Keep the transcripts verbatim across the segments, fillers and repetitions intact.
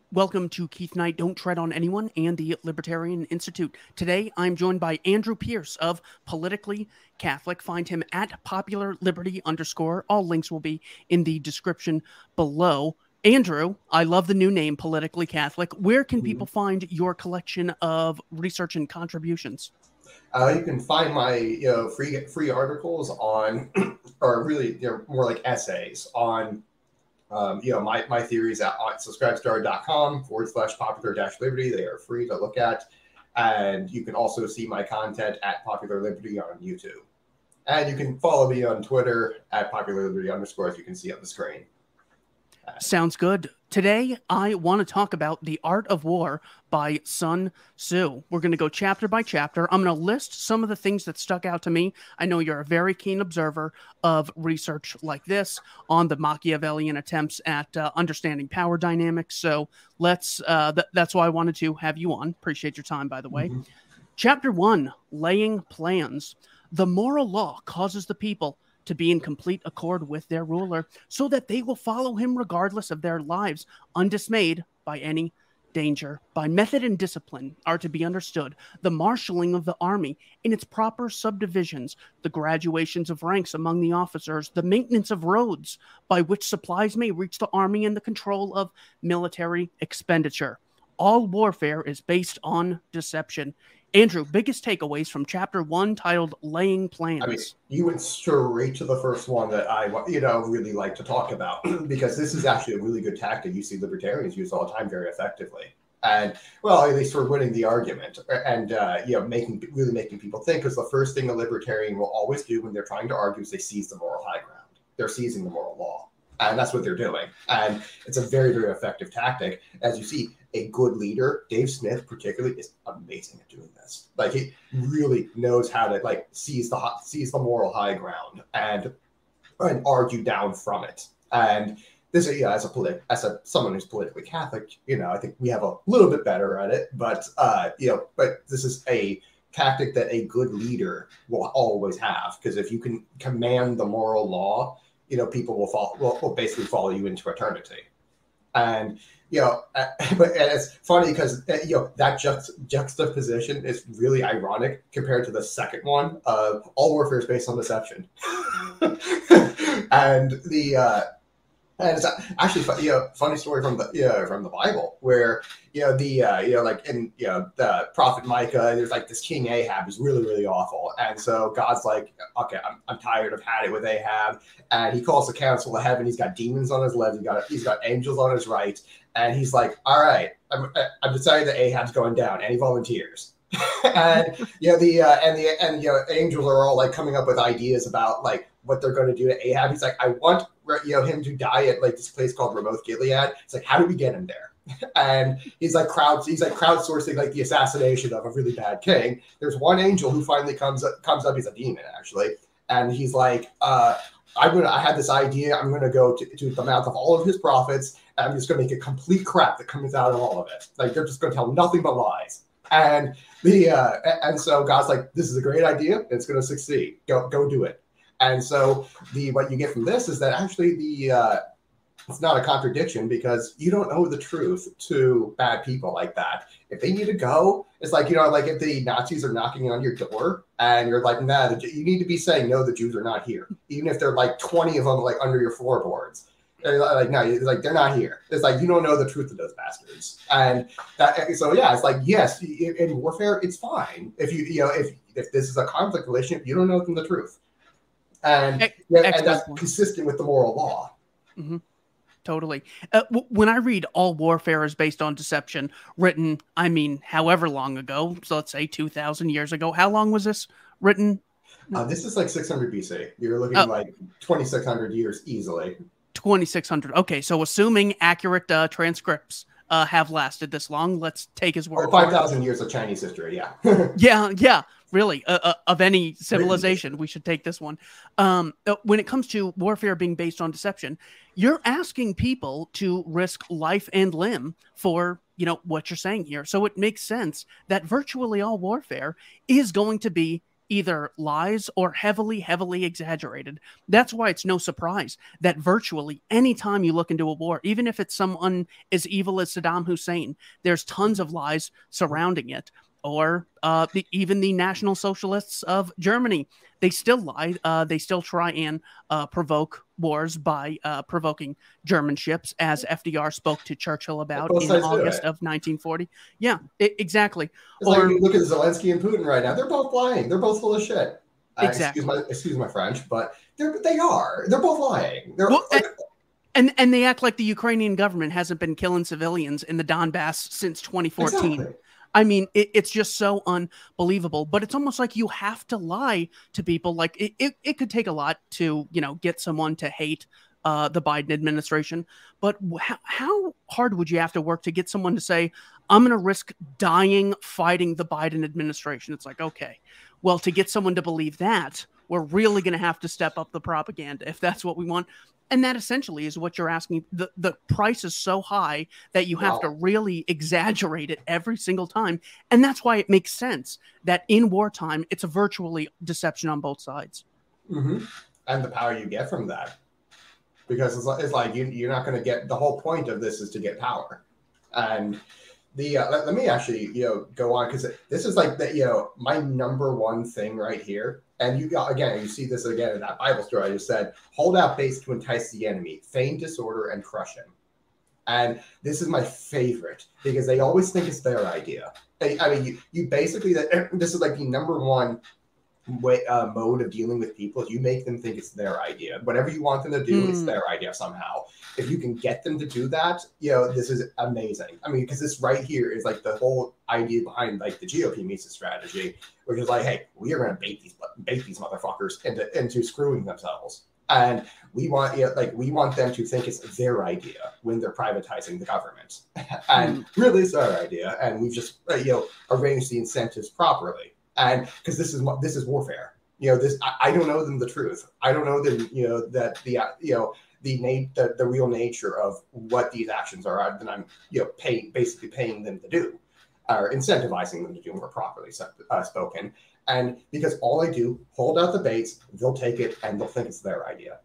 Welcome to Keith Knight, Don't Tread on Anyone, and the Libertarian Institute. Today, I'm joined by Andrew Pierce of Politically Catholic. Find him at Popular Liberty underscore. All links will be in the description below. Andrew, I love the new name, Politically Catholic. Where can people find your collection of research and contributions? Uh, you can find my you know free free articles on, or really they're more like essays on. Um, you know, my, my theories at, at subscribestar.com forward slash popular dash liberty. They are free to look at. And you can also see my content at Popular Liberty on YouTube. And you can follow me on Twitter at Popular Liberty underscore, as you can see on the screen. Sounds good. Today, I want to talk about The Art of War by Sun Tzu. We're going to go chapter by chapter. I'm going to list some of the things that stuck out to me. I know you're a very keen observer of research like this on the Machiavellian attempts at uh, understanding power dynamics. So let's, uh, th- that's why I wanted to have you on. Appreciate your time, by the way. Mm-hmm. Chapter one, Laying Plans. The moral law causes the people to be in complete accord with their ruler, so that they will follow him regardless of their lives, undismayed by any danger. By method and discipline are to be understood the marshalling of the army in its proper subdivisions, the graduations of ranks among the officers, the maintenance of roads by which supplies may reach the army, and the control of military expenditure. All warfare is based on deception. Andrew, biggest takeaways from chapter one titled Laying Plans. I mean, you went straight to the first one that I, you know, really like to talk about, because this is actually a really good tactic you see libertarians use all the time very effectively. And, well, at least for winning the argument and, uh, you know, making really making people think, because the first thing a libertarian will always do when they're trying to argue is they seize the moral high ground. They're seizing the moral law. And that's what they're doing. And it's a very, very effective tactic. As you see, a good leader, Dave Smith particularly, is amazing at doing this. Like, he really knows how to, like, seize the seize the moral high ground and and argue down from it. And this, yeah, you know, as a polit- as a someone who's politically Catholic, you know, I think we have a little bit better at it. But uh, you know, but this is a tactic that a good leader will always have, because if you can command the moral law, you know, people will follow, will, will basically follow you into eternity. And, you know, uh, but and it's funny because, uh, you know, that juxt- juxtaposition is really ironic compared to the second one of all warfare is based on deception. And the, uh, and it's actually, you know, funny story from the, you know, from the Bible where, you know, the, uh, you know, like in, you know, the prophet Micah, there's like this King Ahab who's really, really awful. And so God's like, okay, I'm, I'm tired of had it with Ahab. And he calls the council of heaven. He's got demons on his left. He's got, he's got angels on his right. And he's like, all right, I'm, I'm decided that Ahab's going down. And he volunteers. And, you know, the, uh, and the, and, you know, angels are all like coming up with ideas about like what they're going to do to Ahab. He's like, I want, you know, him to die at like this place called Ramoth Gilead. It's like, how do we get him there? And he's like crowd, he's like crowdsourcing like the assassination of a really bad king. There's one angel who finally comes up, comes up. He's a demon actually, and he's like, uh, "I'm gonna. I had this idea. I'm gonna go to, to the mouth of all of his prophets, and I'm just gonna make a complete crap that comes out of all of it. Like they're just gonna tell nothing but lies." And the uh, and so God's like, "This is a great idea. It's gonna succeed. Go go do it." And so the what you get from this is that actually the uh, it's not a contradiction, because you don't know the truth to bad people like that. If they need to go, it's like, you know, like if the Nazis are knocking on your door and you're like, nah, the, you need to be saying, no, the Jews are not here. Even if they're like twenty of them like under your floorboards. They're like, no, it's like, they're not here. It's like, you don't know the truth of those bastards. And that, so, yeah, it's like, yes, in, in warfare, it's fine. If you, you know, if, if this is a conflict relationship, you don't know them the truth. And, e- yeah, and that's consistent with the moral law. Mm-hmm. Totally. Uh, w- when I read all warfare is based on deception, written, I mean, however long ago, so let's say two thousand years ago, how long was this written? Uh, this is like six hundred B C. You're looking uh, like twenty-six hundred years easily. twenty-six hundred. Okay, so assuming accurate uh, transcripts uh, have lasted this long, let's take his word. Oh, five thousand years of Chinese history, yeah. yeah, yeah. Really, uh, uh, of any civilization, we should take this one. Um, when it comes to warfare being based on deception, you're asking people to risk life and limb for, you know, what you're saying here. So it makes sense that virtually all warfare is going to be either lies or heavily, heavily exaggerated. That's why it's no surprise that virtually any time you look into a war, even if it's someone as evil as Saddam Hussein, there's tons of lies surrounding it. Or uh, the, even the National Socialists of Germany, they still lie. Uh, they still try and uh, provoke wars by uh, provoking German ships, as F D R spoke to Churchill about in August of nineteen forty. Yeah, it, exactly. It's or, like you look at Zelensky and Putin right now. They're both lying. They're both full of shit. Uh, exactly. Excuse my, excuse my French, but they're, they are. They're both lying. They're well, like, and, and they act like the Ukrainian government hasn't been killing civilians in the Donbass since twenty fourteen. Exactly. I mean, it, it's just so unbelievable, but it's almost like you have to lie to people. Like it, it, it could take a lot to, you know, get someone to hate uh, the Biden administration. But how, how hard would you have to work to get someone to say, I'm going to risk dying fighting the Biden administration? It's like, okay, well, to get someone to believe that, we're really going to have to step up the propaganda if that's what we want. And that essentially is what you're asking. The, the price is so high that you have wow. to really exaggerate it every single time. And that's why it makes sense that in wartime, it's a virtually deception on both sides. Mm-hmm. And the power you get from that. Because it's like, it's like you, you're not going to get, the whole point of this is to get power. And the uh, let, let me actually, you know, go on, because this is like, the, you know, my number one thing right here. And you got, again, you see this again in that Bible story I just said, hold out base to entice the enemy, feign disorder and crush him. And this is my favorite because they always think it's their idea. I, I mean, you, you basically, that this is like the number one way, uh, mode of dealing with people. You make them think it's their idea. Whatever you want them to do, mm. it's their idea somehow. If you can get them to do that, you know, this is amazing. I mean, because this right here is like the whole idea behind like the G O P Mises strategy, which is like, hey, we are going to bait these bait these motherfuckers into into screwing themselves, and we want you know, like we want them to think it's their idea when they're privatizing the government, and mm. really it's our idea, and we've just uh, you know arranged the incentives properly, and because this is this is warfare. You know, this I, I don't know them the truth. I don't know them. You know that the uh, you know. The, na- the the real nature of what these actions are that I'm you know paying basically paying them to do, or incentivizing them to do more properly uh, spoken. And because all I do, hold out the baits, they'll take it and they'll think it's their idea.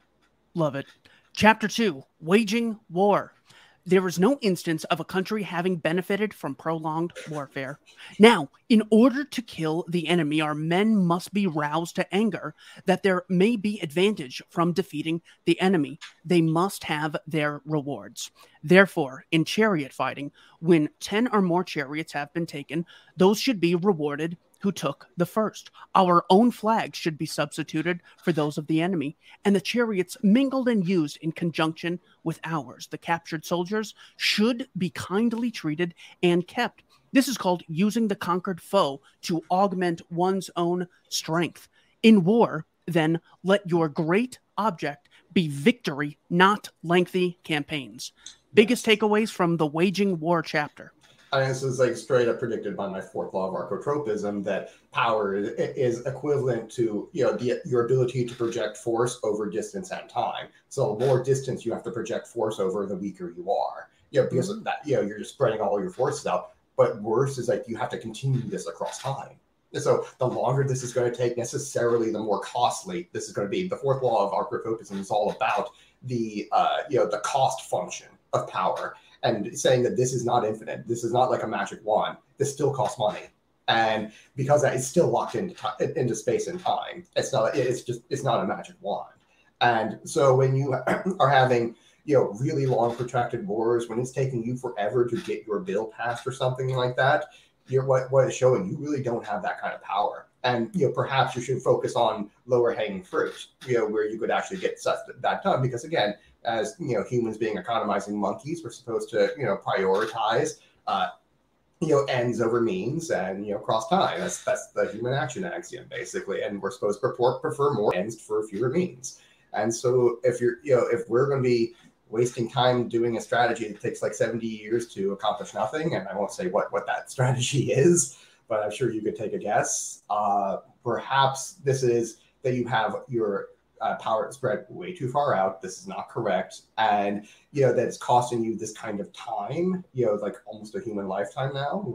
Love it. Chapter two, waging war. There is no instance of a country having benefited from prolonged warfare. Now, in order to kill the enemy, our men must be roused to anger that there may be advantage from defeating the enemy. They must have their rewards. Therefore, in chariot fighting, when ten or more chariots have been taken, those should be rewarded who took the first. Our own flags should be substituted for those of the enemy, and the chariots mingled and used in conjunction with ours. The captured soldiers should be kindly treated and kept. This is called using the conquered foe to augment one's own strength. In war, then, let your great object be victory, not lengthy campaigns. Biggest takeaways from the Waging War chapter. And this is like straight up predicted by my fourth law of archotropism that power is, is equivalent to you know the, your ability to project force over distance and time. So the more distance you have to project force over, the weaker you are. You know, because of that, you know, you're just spreading all your forces out. But worse is like you have to continue this across time. And so the longer this is going to take, necessarily the more costly this is going to be. The fourth law of archotropism is all about the uh, you know the cost function of power. And saying that this is not infinite, this is not like a magic wand. This still costs money, and because that is still locked into t- into space and time. It's not. It's just. It's not a magic wand. And so when you are having, you know, really long protracted wars, when it's taking you forever to get your bill passed or something like that, you're what what is showing you really don't have that kind of power. And you know, perhaps you should focus on lower hanging fruit, you know, where you could actually get stuff that done. Because again, as you know, humans being economizing monkeys, we're supposed to, you know, prioritize, uh, you know, ends over means and, you know, cross time. That's that's the human action axiom, basically. And we're supposed to prefer, prefer more ends for fewer means. And so if you're, you know, if we're going to be wasting time doing a strategy that takes like seventy years to accomplish nothing, and I won't say what, what that strategy is, but I'm sure you could take a guess. Uh, perhaps this is that you have your Uh, power spread way too far out. This is not correct. And, you know, that it's costing you this kind of time, you know, like almost a human lifetime now.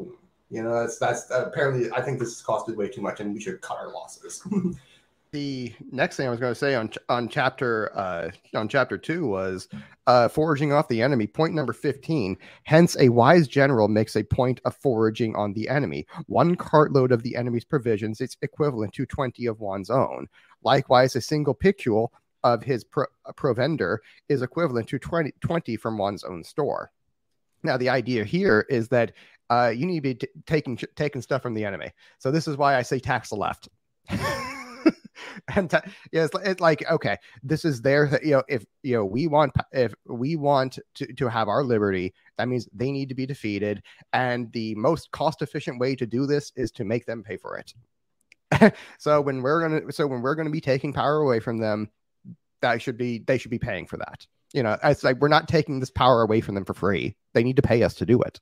You know, that's that's uh, apparently I think this has costed way too much, and we should cut our losses. The next thing I was going to say on on chapter uh, on chapter two was uh, foraging off the enemy. Point number fifteen. Hence, a wise general makes a point of foraging on the enemy. One cartload of the enemy's provisions is equivalent to twenty of one's own. Likewise, a single picule of his pro- provender is equivalent to twenty, twenty from one's own store. Now, the idea here is that uh, you need to be t- taking taking stuff from the enemy. So this is why I say tax the left. And t- yeah, it's, it's like, okay, this is their, you know, if you know we want if we want to, to have our liberty, that means they need to be defeated, and the most cost efficient way to do this is to make them pay for it. so when we're gonna so when we're gonna be taking power away from them, that should be they should be paying for that. You know, it's like we're not taking this power away from them for free. They need to pay us to do it.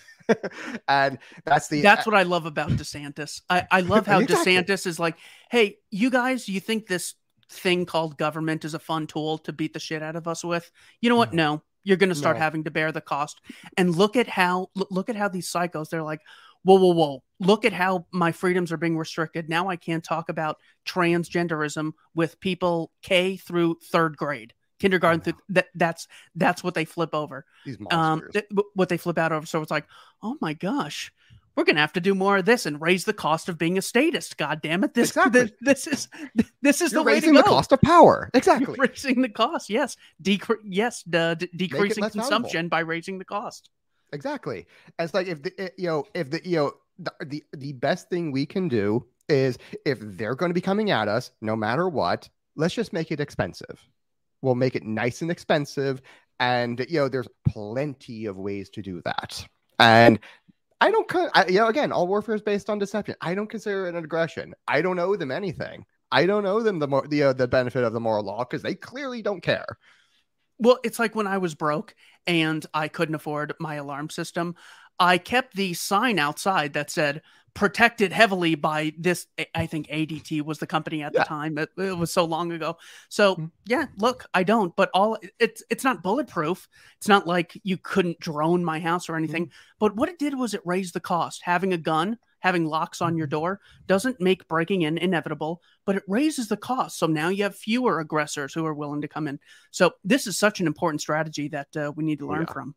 And that's the that's what I love about DeSantis. I, I love how exactly. DeSantis is like, hey, you guys, you think this thing called government is a fun tool to beat the shit out of us with? You know what? No, no you're going to start no. having to bear the cost. And look at how look at how these psychos, they're like, whoa, whoa, whoa. Look at how my freedoms are being restricted. Now I can't talk about transgenderism with people K through third grade. Kindergarten, th- that that's that's what they flip over. These monsters. Um, th- what they flip out over. So it's like, oh my gosh, we're gonna have to do more of this and raise the cost of being a statist. God damn it! This exactly. th- this is this is You're the way raising to go. the cost of power. Exactly. You're raising the cost. Yes, Decre- yes, d- d- decreasing consumption valuable. by raising the cost. Exactly. And it's like if the it, you know if the you know the, the the best thing we can do is if they're going to be coming at us, no matter what, let's just make it expensive. We'll make it nice and expensive. And, you know, there's plenty of ways to do that. And I don't, I, you know, again, all warfare is based on deception. I don't consider it an aggression. I don't owe them anything. I don't owe them the more, the, uh, the benefit of the moral law because they clearly don't care. Well, it's like when I was broke and I couldn't afford my alarm system, I kept the sign outside that said, protected heavily by this. I think A D T was the company at yeah. the time. It, it was so long ago. So mm-hmm. yeah, look, I don't, but all it's, it's not bulletproof. It's not like you couldn't drone my house or anything, mm-hmm. but what it did was it raised the cost. Having a gun, having locks on your door doesn't make breaking in inevitable, but it raises the cost. So now you have fewer aggressors who are willing to come in. So this is such an important strategy that uh, we need to learn yeah. from.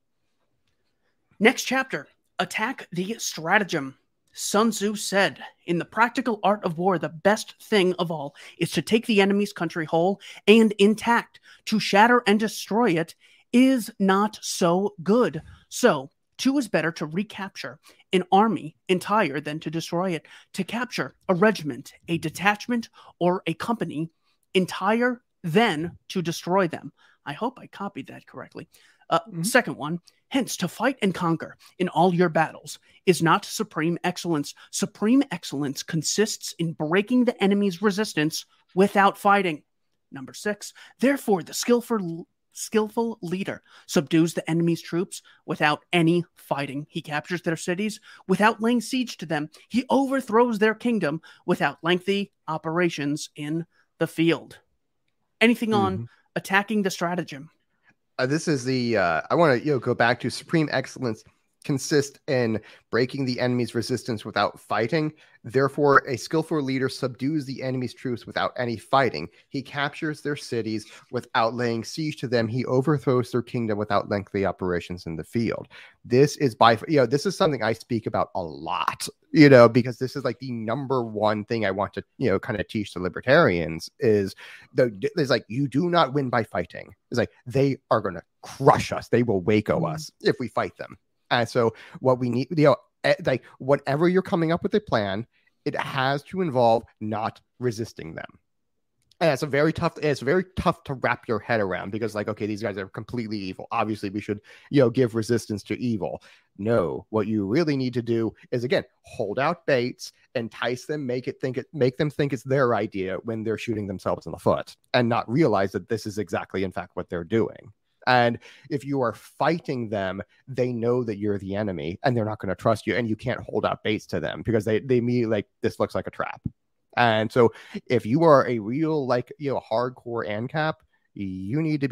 Next chapter, attack the stratagem. Sun Tzu said, in the practical art of war, the best thing of all is to take the enemy's country whole and intact. To shatter and destroy it is not so good. So, two is better to recapture an army entire than to destroy it. To capture a regiment, a detachment, or a company entire than to destroy them. I hope I copied that correctly. Uh, mm-hmm. Second one, hence to fight and conquer in all your battles is not supreme excellence. Supreme excellence consists in breaking the enemy's resistance without fighting. Number six, therefore the skillful, skillful leader subdues the enemy's troops without any fighting. He captures their cities without laying siege to them. He overthrows their kingdom without lengthy operations in the field. Anything mm-hmm. on attacking the stratagem? Uh, this is the, uh, I want to you know, go back to supreme excellence consist in breaking the enemy's resistance without fighting. Therefore, a skillful leader subdues the enemy's troops without any fighting. He captures their cities without laying siege to them. He overthrows their kingdom without lengthy operations in the field. This is by, you know, this is something I speak about a lot, you know, because this is like the number one thing I want to, you know, kind of teach the libertarians is the, is like, you do not win by fighting. It's like, they are going to crush us. They will Waco mm-hmm. us if we fight them. And so what we need, you know, like whatever you're coming up with a plan, it has to involve not resisting them. And it's a very tough, it's very tough to wrap your head around because like, okay, these guys are completely evil. Obviously we should, you know, give resistance to evil. No, what you really need to do is again, hold out baits, entice them, make it think it, make them think it's their idea when they're shooting themselves in the foot and not realize that this is exactly in fact what they're doing. And if you are fighting them, they know that you're the enemy and they're not going to trust you and you can't hold out baits to them because they, they immediately like, this looks like a trap. And so if you are a real, like, you know, hardcore ANCAP, you need to be like,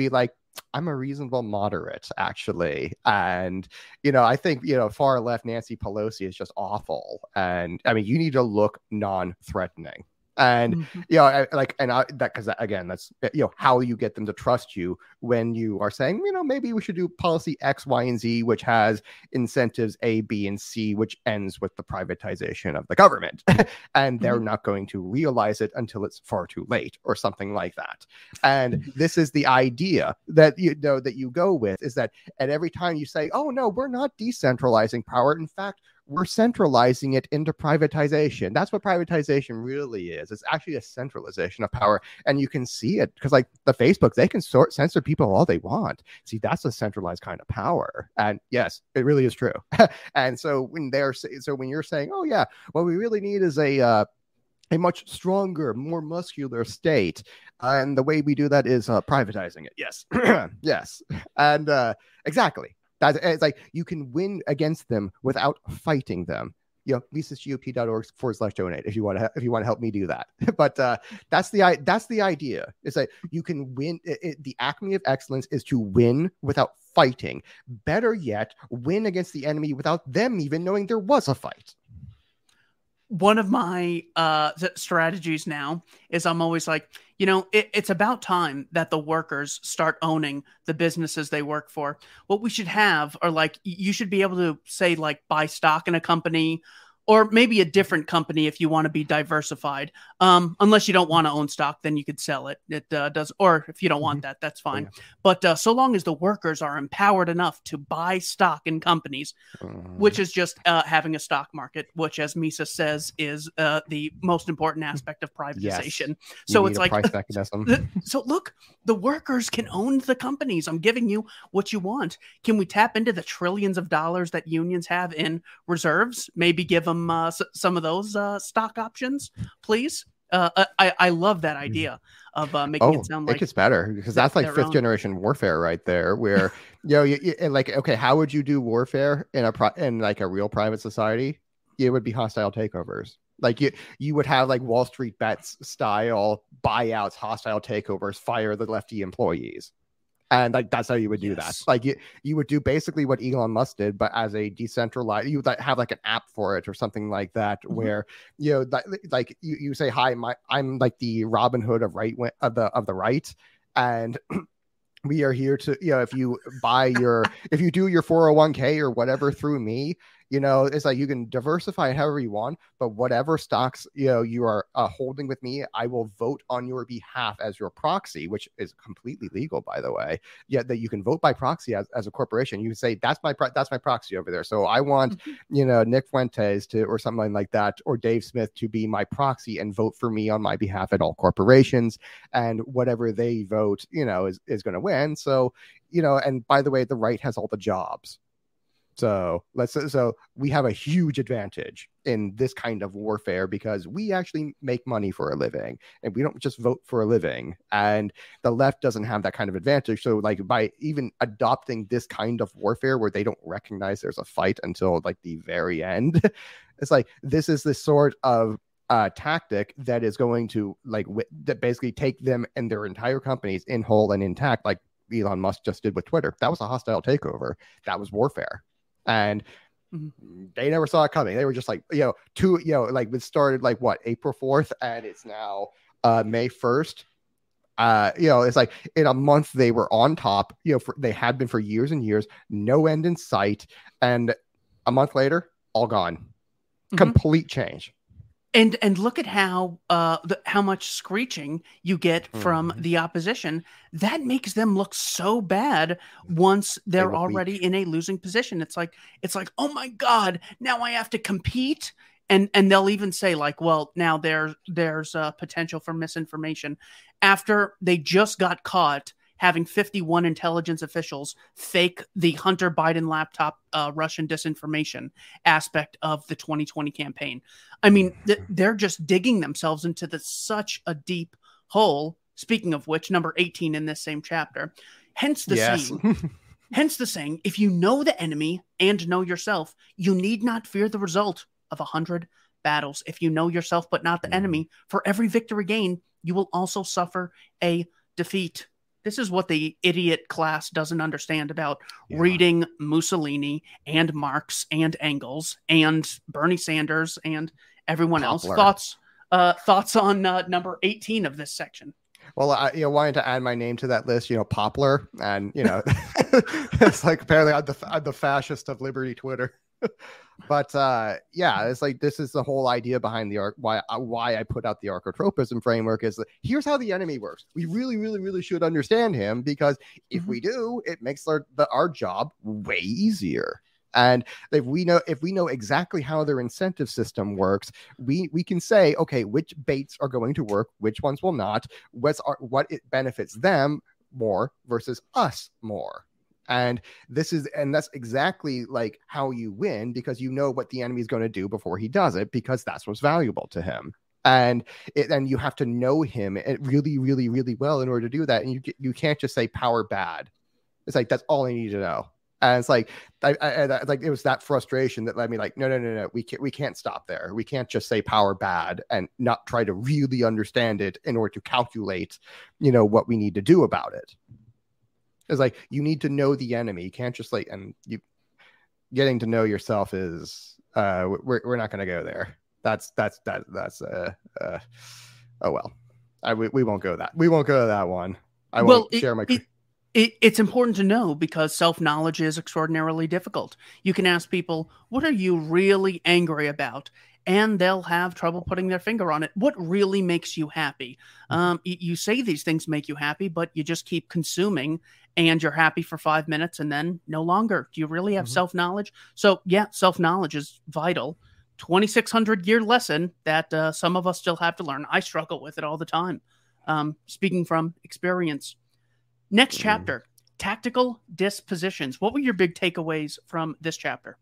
I'm a reasonable moderate, actually. And, you know, I think, you know, far left Nancy Pelosi is just awful. And I mean, you need to look non-threatening. And, Mhm. you know, I, like, and I, that, because again, that's, you know, how you get them to trust you when you are saying, you know, maybe we should do policy X, Y, and Z, which has incentives A, B, and C, which ends with the privatization of the government. And they're Mhm. not going to realize it until it's far too late or something like that. And this is the idea that, you know, that you go with, is that at every time you say, oh, no, we're not decentralizing power. In fact, we're centralizing it into privatization. That's what privatization really is. It's actually a centralization of power. And you can see it because, like, the Facebook, they can sort censor people all they want. See, that's a centralized kind of power. And yes, it really is true. And so when they're so when you're saying, oh, yeah, what we really need is a uh, a much stronger, more muscular state. Uh, and the way we do that is uh, privatizing it. Yes. Yes. And uh, exactly. That, it's like you can win against them without fighting them. You know, Mises G O P dot org forward slash donate if you want to if you want to help me do that. But uh, that's the that's the idea. It's like you can win. It, it, the acme of excellence is to win without fighting. Better yet, win against the enemy without them even knowing there was a fight. One of my uh, strategies now is I'm always like, you know, it, it's about time that the workers start owning the businesses they work for. What we should have are like, you should be able to say like buy stock in a company, or maybe a different company if you want to be diversified. Um, unless you don't want to own stock, then you could sell it. It uh, does, or if you don't want that, that's fine. Yeah. But uh, so long as the workers are empowered enough to buy stock in companies, Uh, which is just uh, having a stock market, which, as Mises says, is uh, the most important aspect of privatization. you So need it's a like, price mechanism. so look, the workers can own the companies. I'm giving you what you want. Can we tap into the trillions of dollars that unions have in reserves? Maybe give them uh, s- some of those uh, stock options, please. Uh, I, I love that idea of uh, making Oh, it sound it like gets better because th- that's like their fifth own. generation warfare right there. Where you know, you, you, and like, okay, how would you do warfare in a pri- in like a real private society? It would be hostile takeovers. Like you, you would have like Wall Street bets style buyouts, hostile takeovers, fire the lefty employees. And like that's how you would do Yes. that. Like you, you would do basically what Elon Musk did, but as a decentralized. You would like, have like an app for it or something like that, Mhm. where you know, like, like you, you say, "Hi, my I'm like the Robin Hood of right of the of the right," and we are here to, you know, if you buy your, if you do your four oh one k or whatever through me, you know, it's like you can diversify it however you want, but whatever stocks, you know, you are uh, holding with me, I will vote on your behalf as your proxy, which is completely legal, by the way. Yeah, that you can vote by proxy as, as a corporation. You can say, that's my, pro- that's my proxy over there. So I want, Mhm. you know, Nick Fuentes to, or something like that, or Dave Smith to be my proxy and vote for me on my behalf at all corporations. And whatever they vote, you know, is, is going to win. So, you know, and by the way, the right has all the jobs. So let's so we have a huge advantage in this kind of warfare because we actually make money for a living and we don't just vote for a living. And the left doesn't have that kind of advantage. So like by even adopting this kind of warfare where they don't recognize there's a fight until like the very end, it's like this is the sort of uh, tactic that is going to like w- that basically take them and their entire companies in whole and intact, like Elon Musk just did with Twitter. That was a hostile takeover. That was warfare. And mm-hmm. they never saw it coming. They were just like, you know, two, you know, like it started like what, April fourth, and it's now uh, May first. Uh, you know, it's like in a month they were on top, you know, for, they had been for years and years, no end in sight. And a month later, all gone. Mm-hmm. Complete change. And and look at how uh the, how much screeching you get from mm-hmm. the opposition. That makes them look so bad once they're they already weak. in a losing position. It's like it's like, oh my God, now I have to compete. And and they'll even say like, well, now there's there's uh, potential for misinformation after they just got caught having fifty-one intelligence officials fake the Hunter Biden laptop uh, Russian disinformation aspect of the twenty twenty campaign. I mean, th- they're just digging themselves into the, such a deep hole. Speaking of which, number eighteen in this same chapter. Hence the yes. saying, hence the saying, if you know the enemy and know yourself, you need not fear the result of a hundred battles. If you know yourself but not the enemy, for every victory gained, you will also suffer a defeat. This is what the idiot class doesn't understand about Yeah. reading Mussolini and Marx and Engels and Bernie Sanders and everyone else. Poplar. Thoughts uh, thoughts on uh, number eighteen of this section? Well, I you know, wanted to add my name to that list, you know, Poplar, and you know, it's like apparently I'm the, I'm the fascist of Liberty Twitter. But uh, yeah, it's like this is the whole idea behind the arc. Why why I put out the archotropism framework is that here's how the enemy works. We really, really, really should understand him, because if Mm-hmm. we do, it makes our the, our job way easier. And if we know if we know exactly how their incentive system works, we we can say, okay, which baits are going to work, which ones will not, what's our, what it benefits them more versus us more. And this is and that's exactly like how you win, because you know what the enemy is going to do before he does it, because that's what's valuable to him. And it, and you have to know him really, really, really well in order to do that. And you you can't just say power bad. It's like that's all I need to know. And it's like, I, I, I, like it was that frustration that led me like, no, no, no, no, we can't, we can't stop there. We can't just say power bad and not try to really understand it in order to calculate, you know, what we need to do about it. It's like you need to know the enemy. You can't just like, and you getting to know yourself is, uh, we're we're not going to go there. That's that's that that's uh, uh oh well, I we, we won't go that we won't go to that one. I Well, won't it- share my. it- It, it's important to know, because self-knowledge is extraordinarily difficult. You can ask people, what are you really angry about? And they'll have trouble putting their finger on it. What really makes you happy? Um, you, you say these things make you happy, but you just keep consuming and you're happy for five minutes and then no longer. Do you really have Mhm. self-knowledge? So yeah, self-knowledge is vital. twenty-six hundred year lesson that uh, some of us still have to learn. I struggle with it all the time. Um, speaking from experience. Next Mhm. chapter, tactical dispositions. What were your big takeaways from this chapter?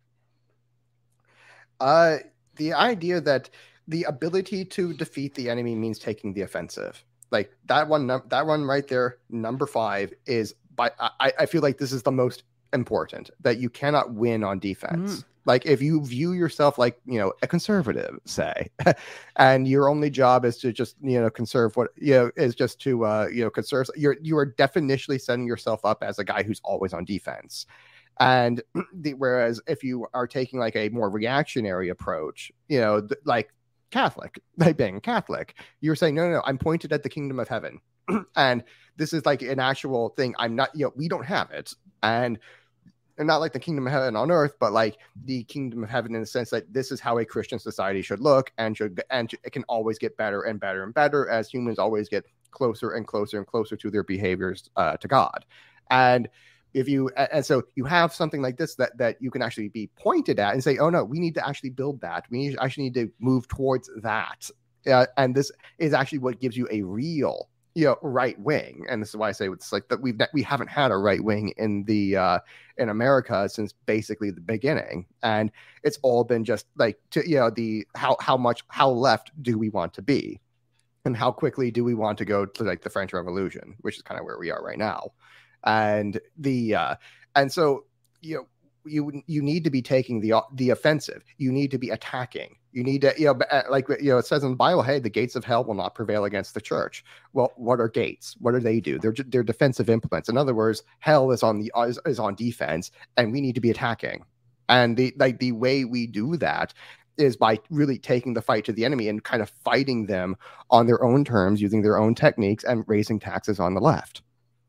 Uh, the idea that the ability to defeat the enemy means taking the offensive, like that one, num- that one right there, number five is by. I, I feel like this is the most important, that you cannot win on defense. Mm. Like if you view yourself like, you know, a conservative, say, and your only job is to just, you know, conserve what, you know, is just to, uh, you know, conserve. You're you are definitionally setting yourself up as a guy who's always on defense. And the, whereas if you are taking like a more reactionary approach, you know, th- like Catholic, like being Catholic, you're saying, no, no, no, I'm pointed at the kingdom of heaven. And this is like an actual thing. I'm not, you know, we don't have it. And, and not like the kingdom of heaven on earth, but like the kingdom of heaven in the sense that this is how a Christian society should look, and should, and it can always get better and better and better as humans always get closer and closer and closer to their behaviors uh, to God. And if you, and so you have something like this that, that you can actually be pointed at and say, oh no, we need to actually build that. We need, actually need to move towards that. Uh, and this is actually what gives you a real, you know, right wing. And this is why I say it's like that we've we haven't had a right wing in the uh in America since basically the beginning, and it's all been just like to, you know, the how how much how left do we want to be, and how quickly do we want to go to like the French Revolution, which is kind of where we are right now. And the uh and so you know you you need to be taking the the offensive. You need to be attacking. You need to, you know, like, you know, it says in the Bible, hey, the gates of hell will not prevail against the church. Well, what are gates? What do they do? They're they're defensive implements. In other words, hell is on the is, is on defense, and we need to be attacking. And the like the way we do that is by really taking the fight to the enemy and kind of fighting them on their own terms, using their own techniques, and raising taxes on the left.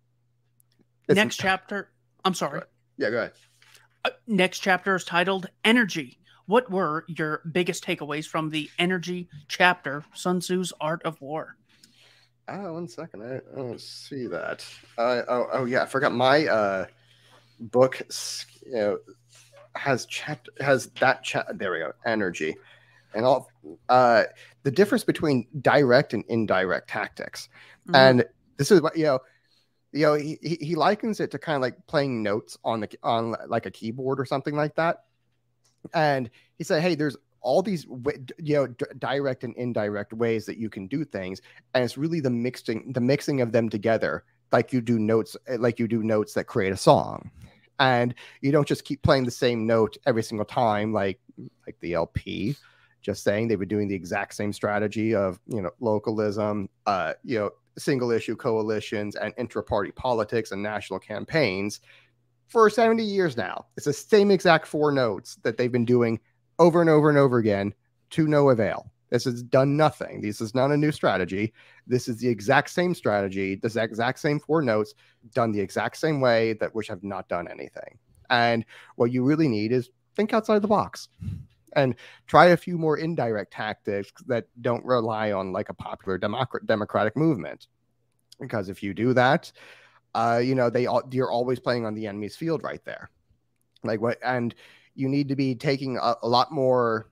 It's, Next chapter. I'm sorry. Yeah, go ahead. Uh, next chapter is titled Energy. What were your biggest takeaways from the energy chapter, Sun Tzu's Art of War? Oh, one second. I, I don't see that. Uh, oh, oh, yeah. I forgot my uh, book. You know, has chat has that chat. There we go. Energy, and all. Uh, the difference between direct and indirect tactics, Mhm. and this is what you know. You know, he he likens it to kind of like playing notes on the on like a keyboard or something like that. And he said, hey, there's all these, you know, d- direct and indirect ways that you can do things. And it's really the mixing, the mixing of them together, like you do notes, like you do notes that create a song. And you don't just keep playing the same note every single time, like, like the L P, just saying they were doing the exact same strategy of, you know, localism, uh, you know, single issue coalitions and intra-party politics and national campaigns for seventy years now. It's the same exact four notes that they've been doing over and over and over again to no avail. This has done nothing. This is not a new strategy. This is the exact same strategy, the exact same four notes done the exact same way, that which have not done anything. And what you really need is think outside the box and try a few more indirect tactics that don't rely on like a popular democrat democratic movement. Because if you do that, uh, you know, they you're always playing on the enemy's field right there. Like what, and you need to be taking a, a lot more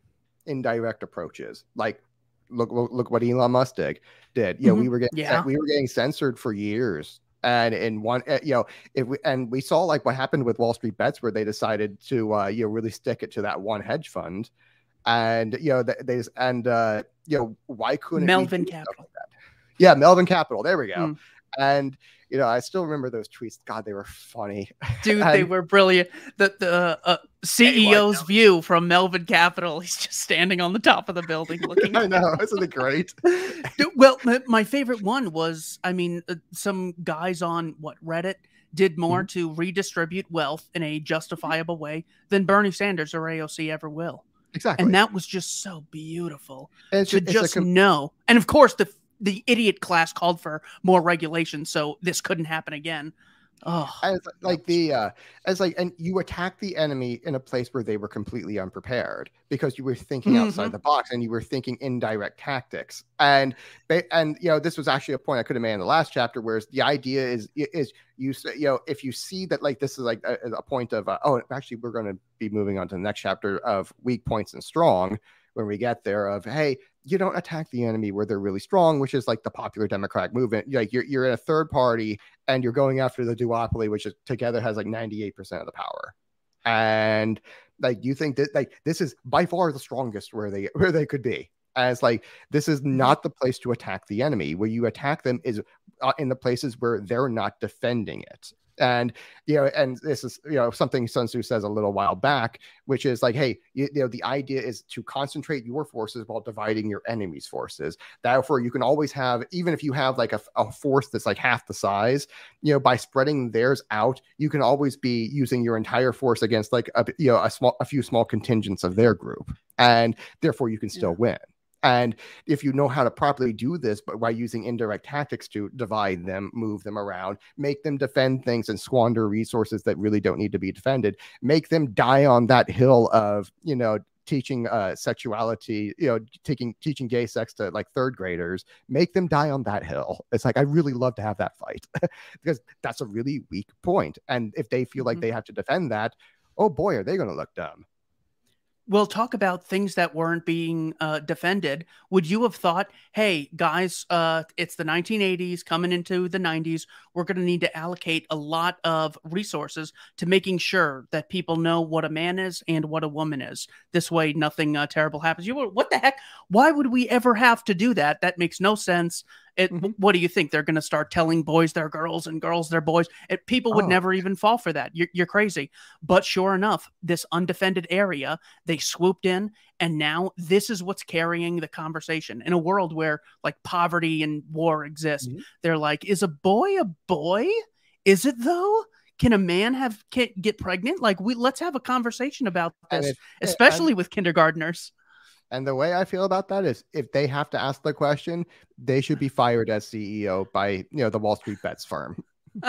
indirect approaches. Like look, look, look what Elon Musk did. Did you know mm-hmm. we were getting yeah. we were getting censored for years. And in one, you know, if we and we saw like what happened with Wall Street Bets, where they decided to, uh, you know, really stick it to that one hedge fund, and you know, they, they and uh, you know, why couldn't Melvin Capital? Like yeah, Melvin Capital. There we go. Mm. And you know, I still remember those tweets. God, they were funny, dude. and, they were brilliant. The the uh, C E O's view from Melvin Capital. He's just standing on the top of the building looking. I know, isn't it great? Dude, well, my favorite one was, I mean, uh, some guys on what Reddit did more mm-hmm. to redistribute wealth in a justifiable way than Bernie Sanders or A O C ever will. Exactly, and that was just so beautiful and to it's just a, know. And of course, the the idiot class called for more regulation, so this couldn't happen again. Oh, as like the uh, as like, and you attack the enemy in a place where they were completely unprepared because you were thinking mm-hmm. outside the box and you were thinking indirect tactics. And they, and you know, this was actually a point I could have made in the last chapter, whereas the idea is is you you know, if you see that like this is like a, a point of uh, oh, actually we're going to be moving on to the next chapter of weak points and strong. When we get there of, hey, you don't attack the enemy where they're really strong, which is like the popular democratic movement. Like you're, you're in a third party and you're going after the duopoly, which is together has like ninety-eight percent of the power. And like, you think that like, this is by far the strongest where they, where they could be. As like, this is not the place to attack the enemy. Where you attack them is uh, in the places where they're not defending it. And, you know, and this is, you know, something Sun Tzu says a little while back, which is like, hey, you, you know, the idea is to concentrate your forces while dividing your enemy's forces. Therefore, you can always have, even if you have like a, a force that's like half the size, you know, by spreading theirs out, you can always be using your entire force against like, a, you know, a small, a few small contingents of their group. And therefore you can still yeah. win. And if you know how to properly do this, but by using indirect tactics to divide them, move them around, make them defend things and squander resources that really don't need to be defended, make them die on that hill of, you know, teaching uh, sexuality, you know, taking teaching gay sex to like third graders, make them die on that hill. It's like, I really love to have that fight because that's a really weak point. And if they feel mm-hmm. like they have to defend that, oh boy, are they going to look dumb. We'll talk about things that weren't being uh, defended. Would you have thought, hey, guys, uh, it's the nineteen eighties coming into the nineties. We're going to need to allocate a lot of resources to making sure that people know what a man is and what a woman is. This way, nothing uh, terrible happens. You, what the heck? Why would we ever have to do that? That makes no sense. It, mm-hmm. What do you think? They're going to start telling boys they're girls and girls they're boys? It, people would oh. never even fall for that. You're, you're crazy. But sure enough, this undefended area, they swooped in, and now this is what's carrying the conversation. In a world where like poverty and war exist, mm-hmm. they're like, is a boy a boy? Is it though? Can a man have can, get pregnant? Like, we let's have a conversation about this, if, especially with kindergartners. And the way I feel about that is if they have to ask the question, they should be fired as C E O by, you know, the Wall Street Bets firm.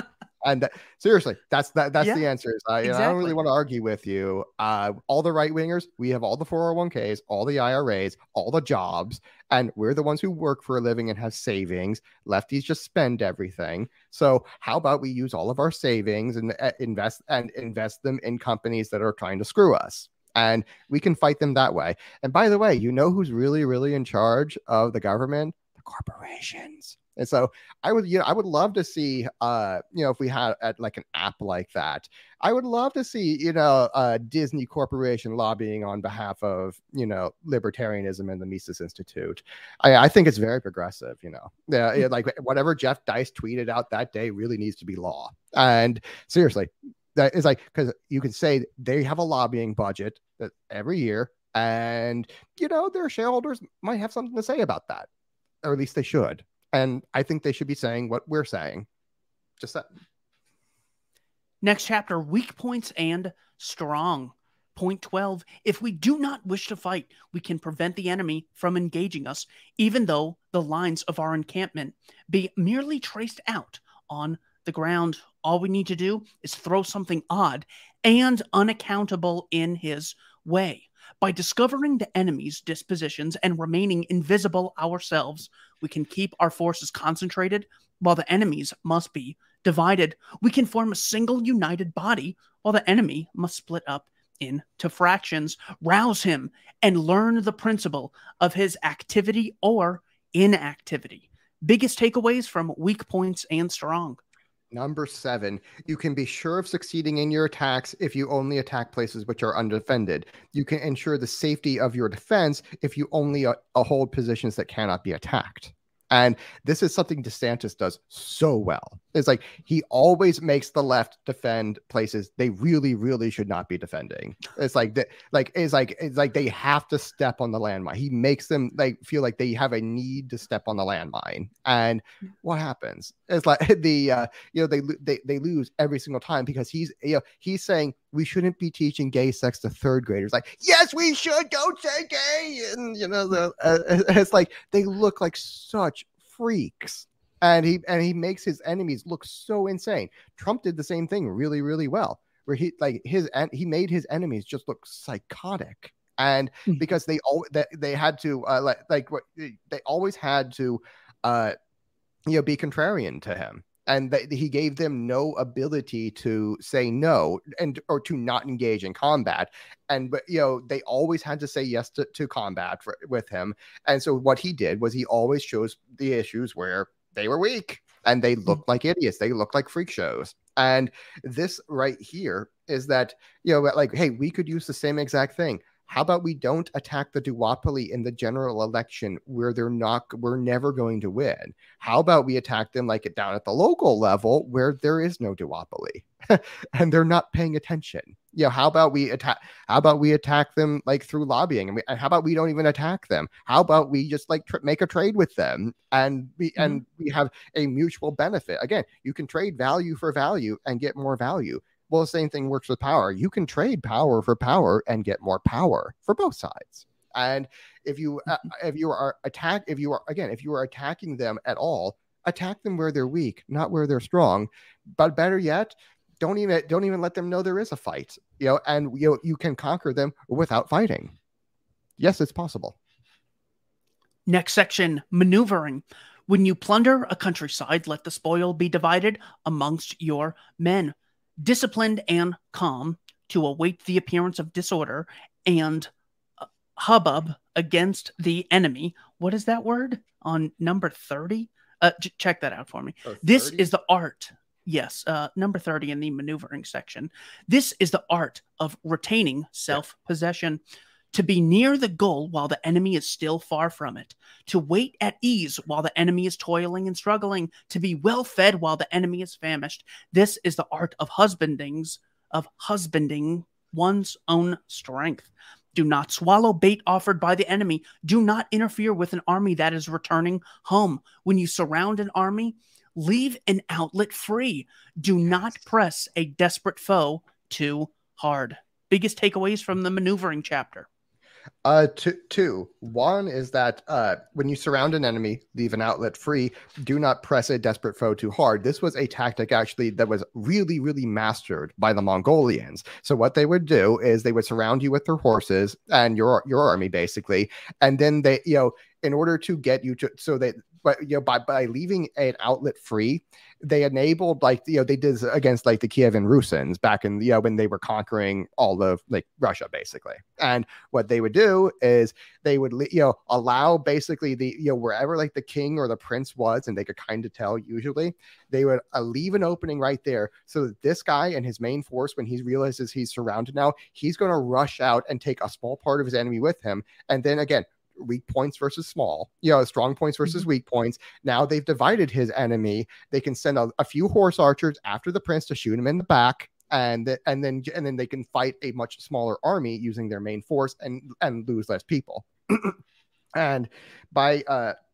And that, seriously, that's that. That's yeah, the answer. Uh, exactly. You know, I don't really want to argue with you. Uh, all the right wingers, we have all the four oh one Ks, all the I R As, all the jobs, and we're the ones who work for a living and have savings. Lefties just spend everything. So how about we use all of our savings and uh, invest and invest them in companies that are trying to screw us? And we can fight them that way. And by the way, you know who's really, really in charge of the government? The corporations. And so I would, you know, I would love to see, uh, you know, if we had uh, like an app like that, I would love to see, you know, uh, Disney Corporation lobbying on behalf of, you know, libertarianism and the Mises Institute. I, I think it's very progressive, you know, yeah, yeah, like whatever Jeff Dice tweeted out that day really needs to be law. And seriously, that is like, because you can say they have a lobbying budget that every year, and you know their shareholders might have something to say about that, or at least they should. And I think they should be saying what we're saying. Just that. Next chapter, weak points and strong. Point twelve, if we do not wish to fight, we can prevent the enemy from engaging us, even though the lines of our encampment be merely traced out on the ground. All we need to do is throw something odd and unaccountable in his way. By discovering the enemy's dispositions and remaining invisible ourselves, we can keep our forces concentrated while the enemy's must be divided. We can form a single united body while the enemy must split up into fractions. Rouse him and learn the principle of his activity or inactivity. Biggest takeaways from weak points and strong. Number seven, you can be sure of succeeding in your attacks if you only attack places which are undefended. You can ensure the safety of your defense if you only uh, hold positions that cannot be attacked. And this is something DeSantis does so well. It's like he always makes the left defend places they really, really should not be defending. It's like that, like it's like it's like they have to step on the landmine. He makes them like feel like they have a need to step on the landmine. And what happens? It's like the uh, you know they they they lose every single time because he's you know he's saying we shouldn't be teaching gay sex to third graders. Like, yes, we should. Don't say gay. And you know the uh, it's like they look like such freaks. And he and he makes his enemies look so insane. Trump did the same thing really, really well, where he like his and he made his enemies just look psychotic. And because they all that they had to uh, like like what they always had to uh you know be contrarian to him, and that he gave them no ability to say no and or to not engage in combat. And but you know they always had to say yes to, to combat for, with him. And so what he did was he always chose the issues where they were weak and they looked like idiots. They looked like freak shows. And this right here is that, you know, like, hey, we could use the same exact thing. How about we don't attack the duopoly in the general election where they're not, we're never going to win? How about we attack them like it down at the local level where there is no duopoly and they're not paying attention? You know, how about we attack, how about we attack them like through lobbying? And, we, and how about we don't even attack them? How about we just like tr- make a trade with them and we, mm-hmm. and we have a mutual benefit? Again, you can trade value for value and get more value. Well, the same thing works with power. You can trade power for power and get more power for both sides. And if you uh, if you are attack if you are again if you are attacking them at all, attack them where they're weak, not where they're strong. But better yet, don't even don't even let them know there is a fight. You know, and you know, you can conquer them without fighting. Yes, it's possible. Next section, maneuvering. When you plunder a countryside, let the spoil be divided amongst your men. Disciplined and calm to await the appearance of disorder and uh, hubbub against the enemy. What is that word on number thirty? Uh, j- check that out for me. Oh, this is the art. Yes, uh, number thirty in the maneuvering section. This is the art of retaining self-possession. Yeah. To be near the goal while the enemy is still far from it. To wait at ease while the enemy is toiling and struggling. To be well fed while the enemy is famished. This is the art of husbandings, of husbanding one's own strength. Do not swallow bait offered by the enemy. Do not interfere with an army that is returning home. When you surround an army, leave an outlet free. Do not press a desperate foe too hard. Biggest takeaways from the maneuvering chapter. Uh, two, two. One is that uh, when you surround an enemy, leave an outlet free. Do not press a desperate foe too hard. This was a tactic actually that was really, really mastered by the Mongolians. So what they would do is they would surround you with their horses and your your army basically, and then they, you know, in order to get you to, so they, but you know, by by leaving an outlet free, they enabled like you know they did this against like the Kievan Rusyns back in you know when they were conquering all of like Russia basically. And what they would do is they would you know allow basically the you know wherever like the king or the prince was, and they could kind of tell usually they would uh, leave an opening right there so that this guy and his main force, when he realizes he's surrounded now, he's going to rush out and take a small part of his enemy with him, and then again. Weak points versus small, you know, strong points versus mm-hmm. weak points. Now they've divided his enemy. They can send a, a few horse archers after the prince to shoot him in the back, and and then and then they can fight a much smaller army using their main force and and lose less people. And by uh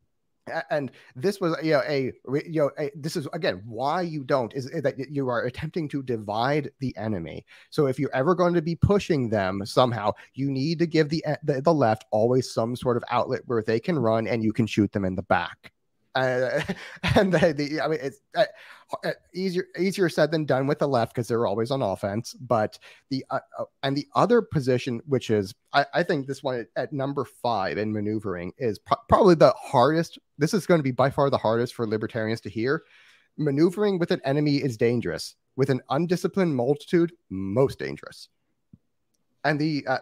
And this was, you know, a, you know, a, this is again why you don't is that you are attempting to divide the enemy. So if you're ever going to be pushing them somehow, you need to give the the, the left always some sort of outlet where they can run and you can shoot them in the back. Uh, and the, the, I mean, it's uh, easier easier said than done with the left because they're always on offense. But the uh, uh, and the other position, which is I, I think this one at, at number five in maneuvering, is pro- probably the hardest. This is going to be by far the hardest for libertarians to hear. Maneuvering with an enemy is dangerous. With an undisciplined multitude, most dangerous. And the uh,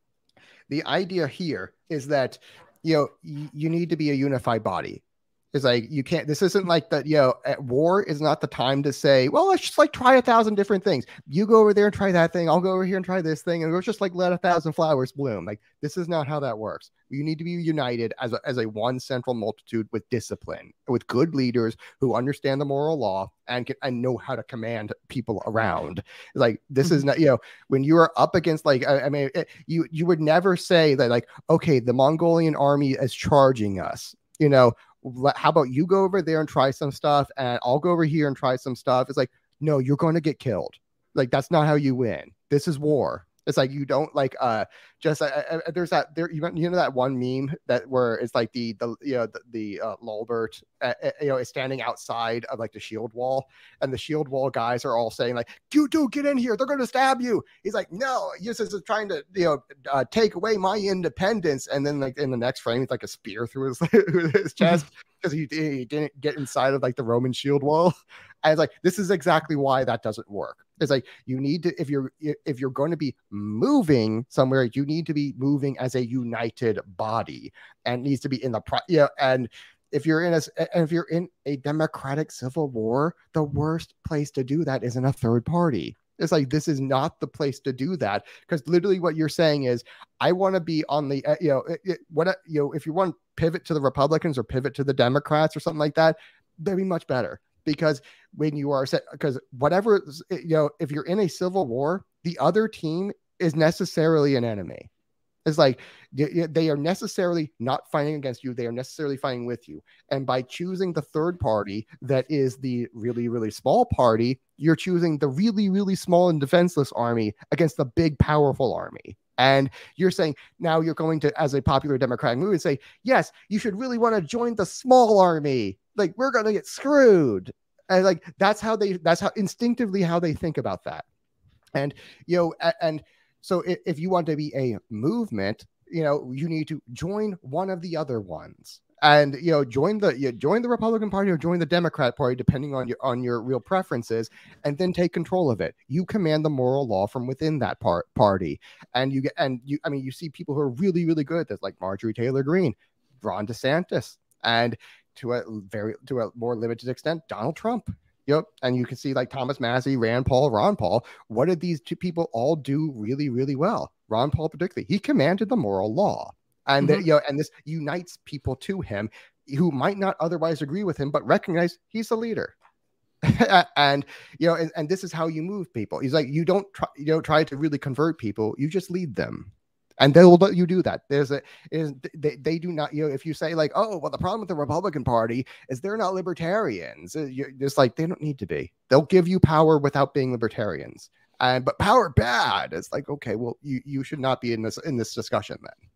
the idea here is that you know y- you need to be a unified body. It's like you can't. This isn't like that. You know, at war is not the time to say, "Well, let's just like try a thousand different things." You go over there and try that thing. I'll go over here and try this thing, and we'll just like let a thousand flowers bloom. Like this is not how that works. You need to be united as a, as a one central multitude with discipline, with good leaders who understand the moral law and can and know how to command people around. Like this is not. You know, when you are up against like I, I mean, it, you you would never say that like, okay, the Mongolian army is charging us. You know. How about you go over there and try some stuff and I'll go over here and try some stuff. It's like, no, you're going to get killed. Like, that's not how you win. This is war. It's like, you don't like, uh, just, uh, uh, there's that there, you, you know, that one meme that where it's like the, the, you know, the, the uh, Lulbert, uh, uh, you know, is standing outside of like the shield wall and the shield wall guys are all saying like, you do get in here. They're going to stab you. He's like, no, he's just trying to, you know, uh, take away my independence. And then like in the next frame, it's like a spear through his, his chest because he, he didn't get inside of like the Roman shield wall. And it's like, this is exactly why that doesn't work. It's like you need to, if you're if you're going to be moving somewhere, you need to be moving as a united body, and it needs to be in the pro- yeah. And if you're in a and if you're in a democratic civil war, the worst place to do that is in a third party. It's like this is not the place to do that because literally what you're saying is, I want to be on the uh, you know it, it, what you know if you want to pivot to the Republicans or pivot to the Democrats or something like that, that'd be much better. Because when you are set, because whatever, you know, if you're in a civil war, the other team is necessarily an enemy. It's like they are necessarily not fighting against you. They are necessarily fighting with you. And by choosing the third party that is the really, really small party, you're choosing the really, really small and defenseless army against the big, powerful army. And you're saying now you're going to, as a popular Democratic movement, say, yes, you should really want to join the small army. Like, we're going to get screwed. And like, that's how they, that's how instinctively how they think about that. And, you know, and so if, if you want to be a movement, you know, you need to join one of the other ones. And, you know, join the, you join the Republican Party or join the Democrat Party, depending on your, on your real preferences, and then take control of it. You command the moral law from within that part party. And you get, and you, I mean, you see people who are really, really good at this, like Marjorie Taylor Greene, Ron DeSantis, and to a very, to a more limited extent, Donald Trump. Yep. And you can see like Thomas Massie, Rand Paul, Ron Paul. What did these two people all do really, really well? Ron Paul particularly, he commanded the moral law. And mm-hmm. the, you know, and this unites people to him who might not otherwise agree with him, but recognize he's a leader. And you know, and, and this is how you move people. He's like, you don't try, you don't try to really convert people. You just lead them, and they will let you do that. There's a is they, they do not. You know, if you say like, oh, well, the problem with the Republican Party is they're not libertarians. You're just like, they don't need to be. They'll give you power without being libertarians. And but power bad. It's like, okay, well, you you should not be in this in this discussion then.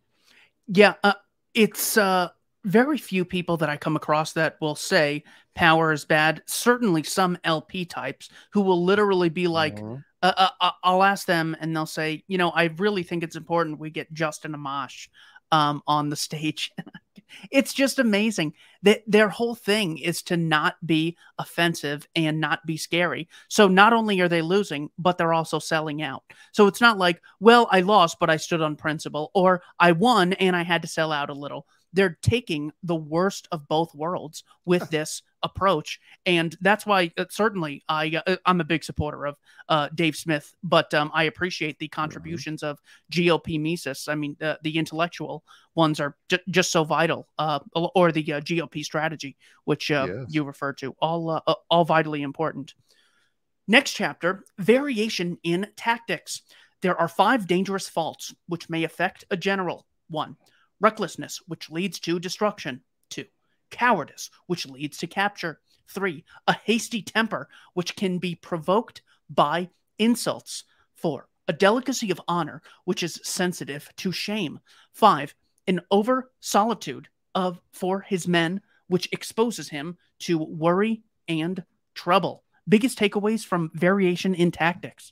Yeah, uh, it's uh, very few people that I come across that will say power is bad. Certainly some L P types who will literally be like, mm-hmm. uh, uh, I'll ask them and they'll say, you know, I really think it's important we get Justin Amash um, on the stage. It's just amazing that their whole thing is to not be offensive and not be scary. So not only are they losing, but they're also selling out. So it's not like, well, I lost, but I stood on principle, or I won and I had to sell out a little. They're taking the worst of both worlds with this approach. And that's why uh, certainly I, uh, I'm a big supporter of uh, Dave Smith, but um, I appreciate the contributions of G O P Mises. I mean, uh, the intellectual ones are j- just so vital, uh, or the uh, G O P strategy, which uh, yes. you refer to, all, uh, all vitally important. Next chapter, variation in tactics. There are five dangerous faults which may affect a general. One, recklessness, which leads to destruction. Two, cowardice, which leads to capture. Three, a hasty temper, which can be provoked by insults. Four, a delicacy of honor, which is sensitive to shame. Five, an over solitude of for his men, which exposes him to worry and trouble. Biggest takeaways from variation in tactics.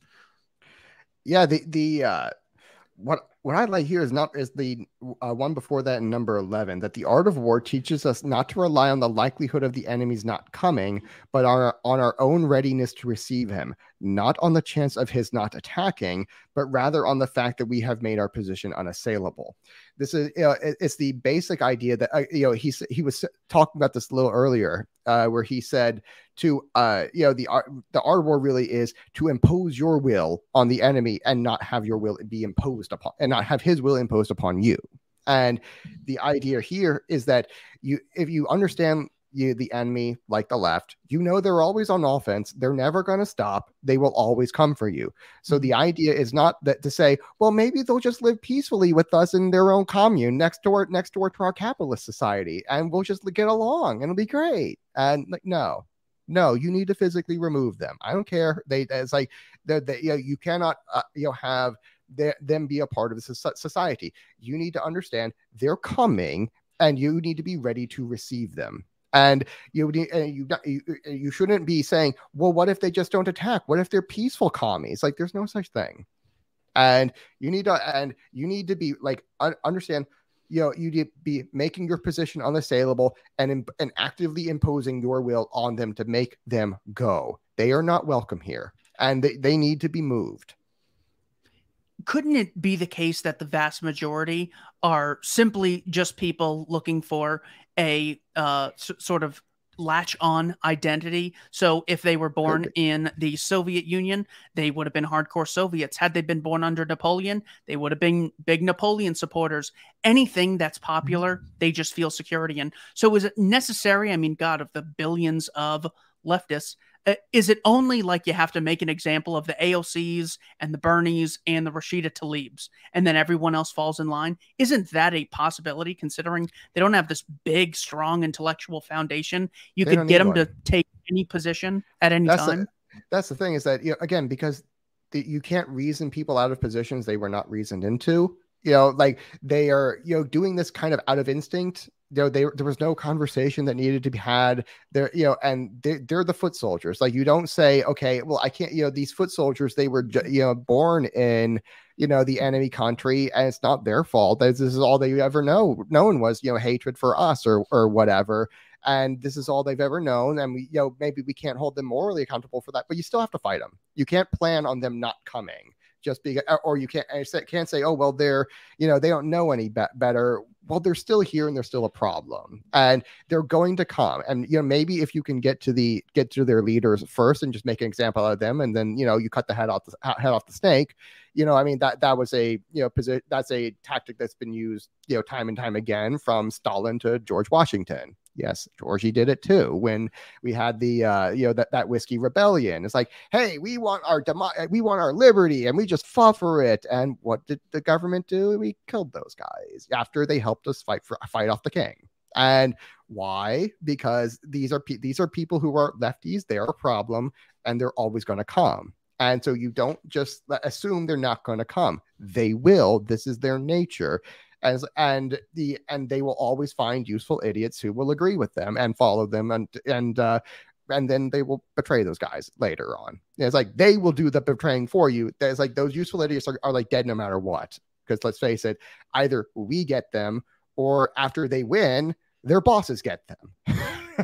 Yeah, the the uh, what what I like here is not is the uh, one before that in number eleven, that the art of war teaches us not to rely on the likelihood of the enemy's not coming, but on our, on our own readiness to receive him, not on the chance of his not attacking, but rather on the fact that we have made our position unassailable. This is, you know, it, it's the basic idea that, uh, you know, he, he was talking about this a little earlier, uh, where he said to, uh, you know, the art, the art of war really is to impose your will on the enemy and not have your will be imposed upon, and not have his will imposed upon you. And the idea here is that you, if you understand you, the enemy, like the left, you know, they're always on offense. They're never going to stop. They will always come for you. So the idea is not that to say, well, maybe they'll just live peacefully with us in their own commune next door, next door to our capitalist society, and we'll just get along and it'll be great. And like, no, no, you need to physically remove them. I don't care. They, it's like, they, they, you know, you cannot, uh, you know, have They, them be a part of the society. You need to understand they're coming and you need to be ready to receive them. And you, you, you, you shouldn't be saying, well, what if they just don't attack? What if they're peaceful commies? Like, there's no such thing. And you need to, and you need to be like, un- understand, you know, you need to be making your position unassailable and, and actively imposing your will on them to make them go. They are not welcome here and they, they need to be moved. Couldn't it be the case that the vast majority are simply just people looking for a uh, s- sort of latch on identity? So if they were born in the Soviet Union, they would have been hardcore Soviets. Had they been born under Napoleon, they would have been big Napoleon supporters. Anything that's popular, they just feel security in. So is it necessary? I mean, God, of the billions of leftists, Uh, is it only like you have to make an example of the A O Cs and the Bernies and the Rashida Tlaibs, and then everyone else falls in line? Isn't that a possibility, considering they don't have this big, strong intellectual foundation? You They could get them one. to take any position at any that's time. The, that's the thing is that, you know, again, because the, you can't reason people out of positions they were not reasoned into. You know, like they are, you know, doing this kind of out of instinct. You know, they, there was no conversation that needed to be had there, you know, and they're, they're the foot soldiers. Like, you don't say, okay, well, I can't, you know, these foot soldiers, they were, you know, born in, you know, the enemy country, and it's not their fault. This is all they ever know known was, you know, hatred for us or, or whatever. And this is all they've ever known. And we, you know, maybe we can't hold them morally accountable for that, but you still have to fight them. You can't plan on them not coming. Just be, or you can't can't say, oh, well, they're, you know, they don't know any be- better. Well, they're still here and they're still a problem, and they're going to come. And, you know, maybe if you can get to the get to their leaders first and just make an example out of them, and then, you know, you cut the head off the head off the snake. You know, I mean, that that was a, you know, position, that's a tactic that's been used, you know, time and time again, from Stalin to George Washington. Yes, Georgie did it too when we had the uh, you know, that that whiskey rebellion. It's like, hey, we want our demo- we want our liberty, and we just fought for it. And what did the government do? We killed those guys after they helped us fight for fight off the king. And why? Because these are pe- these are people who are lefties. They are a problem, and they're always going to come. And so you don't just assume they're not going to come. They will. This is their nature. As and the and they will always find useful idiots who will agree with them and follow them, and and uh, and then they will betray those guys later on. It's like they will do the betraying for you. There's like those useful idiots are, are like dead no matter what. Because let's face it, either we get them, or after they win, their bosses get them.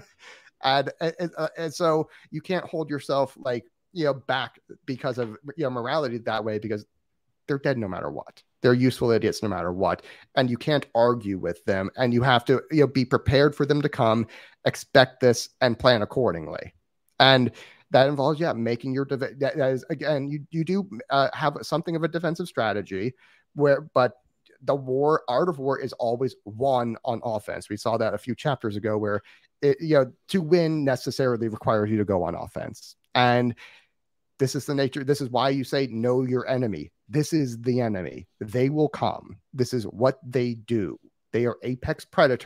and, and, and so you can't hold yourself like, you know, back because of, you know, morality that way, because they're dead no matter what. They're useful idiots no matter what. And you can't argue with them. And you have to, you know, be prepared for them to come, expect this, and plan accordingly. And that involves, yeah, making your, de- that is, again, you, you do uh, have something of a defensive strategy where, but the war, art of war is always won on offense. We saw that a few chapters ago where, it, you know, to win necessarily requires you to go on offense. And this is the nature. This is why you say, know your enemy. This is the enemy. They will come. This is what they do. They are apex predators.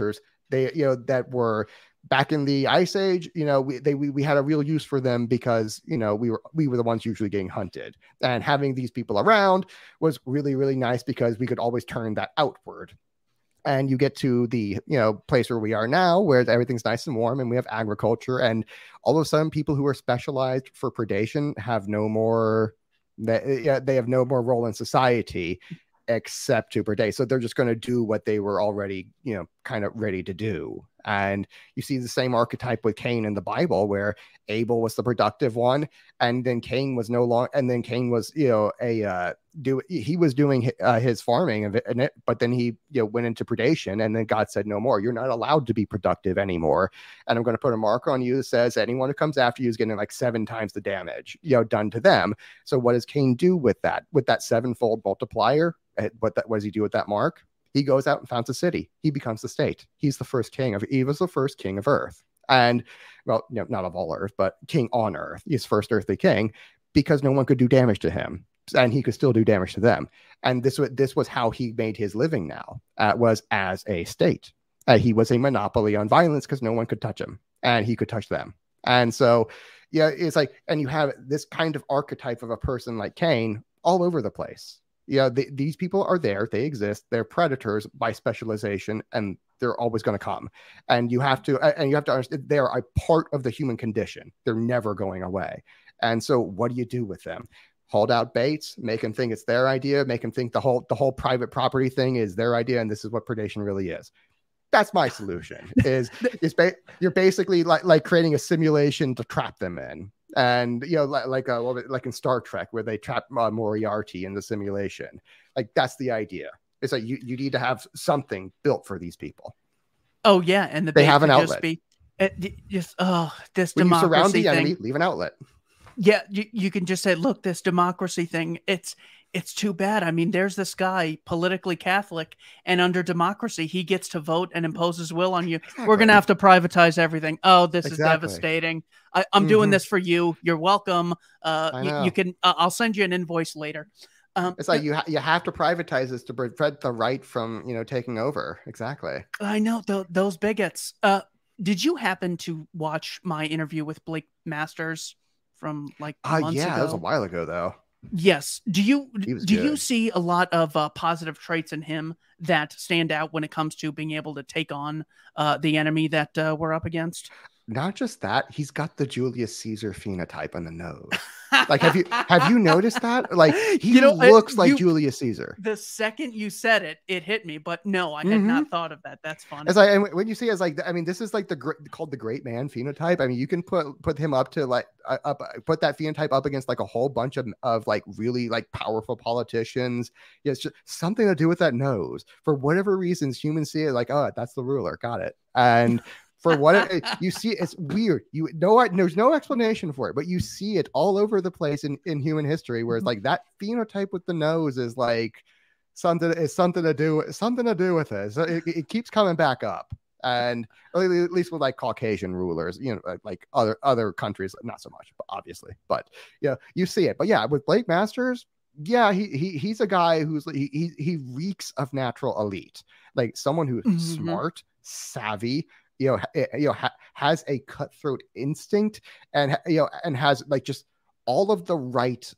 They, you know, that were back in the Ice Age, you know, we they we, we had a real use for them because, you know, we were we were the ones usually getting hunted. And having these people around was really, really nice because we could always turn that outward. And you get to the, you know, place where we are now, where everything's nice and warm and we have agriculture, and all of a sudden people who are specialized for predation have no more, they, yeah, they have no more role in society except to predate. So they're just going to do what they were already, you know, kind of ready to do. And you see the same archetype with Cain in the Bible, where Abel was the productive one, and then Cain was no longer, and then Cain was, you know, a uh, do he was doing uh, his farming of it, and it, but then he, you know, went into predation, and then God said, no more. You're not allowed to be productive anymore, and I'm going to put a marker on you that says anyone who comes after you is getting like seven times the damage, you know, done to them. So what does Cain do with that? With that sevenfold multiplier? What that what does he do with that mark? He goes out and founds a city. He becomes the state. He's the first king of, he was the first king of Earth. And, well, you know, not of all Earth, but king on Earth. He's first earthly king because no one could do damage to him. And he could still do damage to them. And this was, this was how he made his living now, uh, was as a state. Uh, he was a monopoly on violence because no one could touch him. And he could touch them. And so, yeah, it's like, and you have this kind of archetype of a person like Cain all over the place. Yeah, the, these people are there. They exist. They're predators by specialization, and they're always going to come. And you have to, and you have to understand, they are a part of the human condition. They're never going away. And so, what do you do with them? Hold out baits, make them think it's their idea, make them think the whole the whole private property thing is their idea, and this is what predation really is. That's my solution. Is is ba- you're basically like like creating a simulation to trap them in. And, you know, like like, uh, like in Star Trek, where they trap uh, Moriarty in the simulation. Like, that's the idea. It's like you, you need to have something built for these people. Oh, yeah. And the they have an outlet. Be, it, just, oh, this when democracy you surround the thing. enemy, leave an outlet. Yeah, you, you can just say, look, this democracy thing, it's it's too bad. I mean, there's this guy, politically Catholic, and under democracy, he gets to vote and impose his will on you. Exactly. We're going to have to privatize everything. Oh, this exactly. is devastating. I, I'm mm-hmm. doing this for you. You're welcome. Uh, you, you can. Uh, I'll send you an invoice later. Um, it's like you ha- you have to privatize this to prevent the right from, you know, taking over. Exactly. I know th- those bigots. Uh, did you happen to watch my interview with Blake Masters from like uh, months yeah, ago? That was a while ago, though. Yes. Do you do good. you see a lot of uh, positive traits in him that stand out when it comes to being able to take on uh, the enemy that uh, we're up against? Not just that, he's got the Julius Caesar phenotype on the nose. Like, have you have you noticed that? Like, he you know, looks like you, Julius Caesar. The second you said it, it hit me. But no, I had mm-hmm. not thought of that. That's funny. It's like, and when you see it, it's like, I mean, this is like the called the great man phenotype. I mean, you can put put him up to like uh, up put that phenotype up against like a whole bunch of of like really like powerful politicians. Yeah, it's just something to do with that nose. For whatever reasons, humans see it like, oh, that's the ruler. Got it. And for what it, you see, it's weird. You know, there's no explanation for it, but you see it all over the place in, in human history, where it's like that phenotype with the nose is like something is something to do something to do with it. So it, it keeps coming back up, and at least with like Caucasian rulers, you know, like, like other other countries, not so much, but obviously, but yeah, you see it. But yeah, with Blake Masters, yeah, he he he's a guy who's he he, he reeks of natural elite, like someone who's mm-hmm. smart, savvy. You know, you know, ha- has a cutthroat instinct, and you know, and has like just all of the right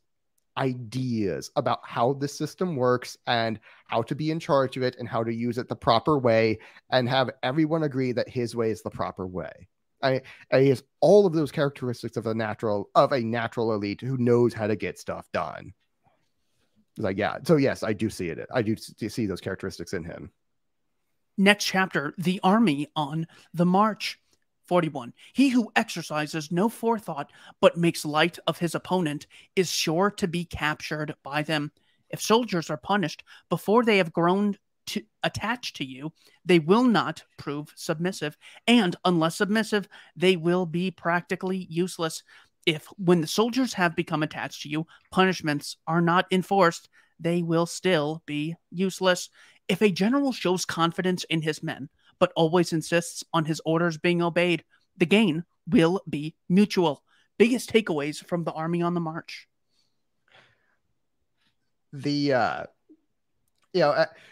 ideas about how the system works and how to be in charge of it and how to use it the proper way, and have everyone agree that his way is the proper way. I, I he has all of those characteristics of a natural of a natural elite who knows how to get stuff done. It's like, yeah, so yes, I do see it. I do see those characteristics in him. Next chapter, the army on the march. forty-one. He who exercises no forethought but makes light of his opponent is sure to be captured by them. If soldiers are punished before they have grown to attached to you, they will not prove submissive, and unless submissive, they will be practically useless. If, when the soldiers have become attached to you, punishments are not enforced, they will still be useless. If a general shows confidence in his men, but always insists on his orders being obeyed, the gain will be mutual. Biggest takeaways from the army on the march. The, uh, you know, uh,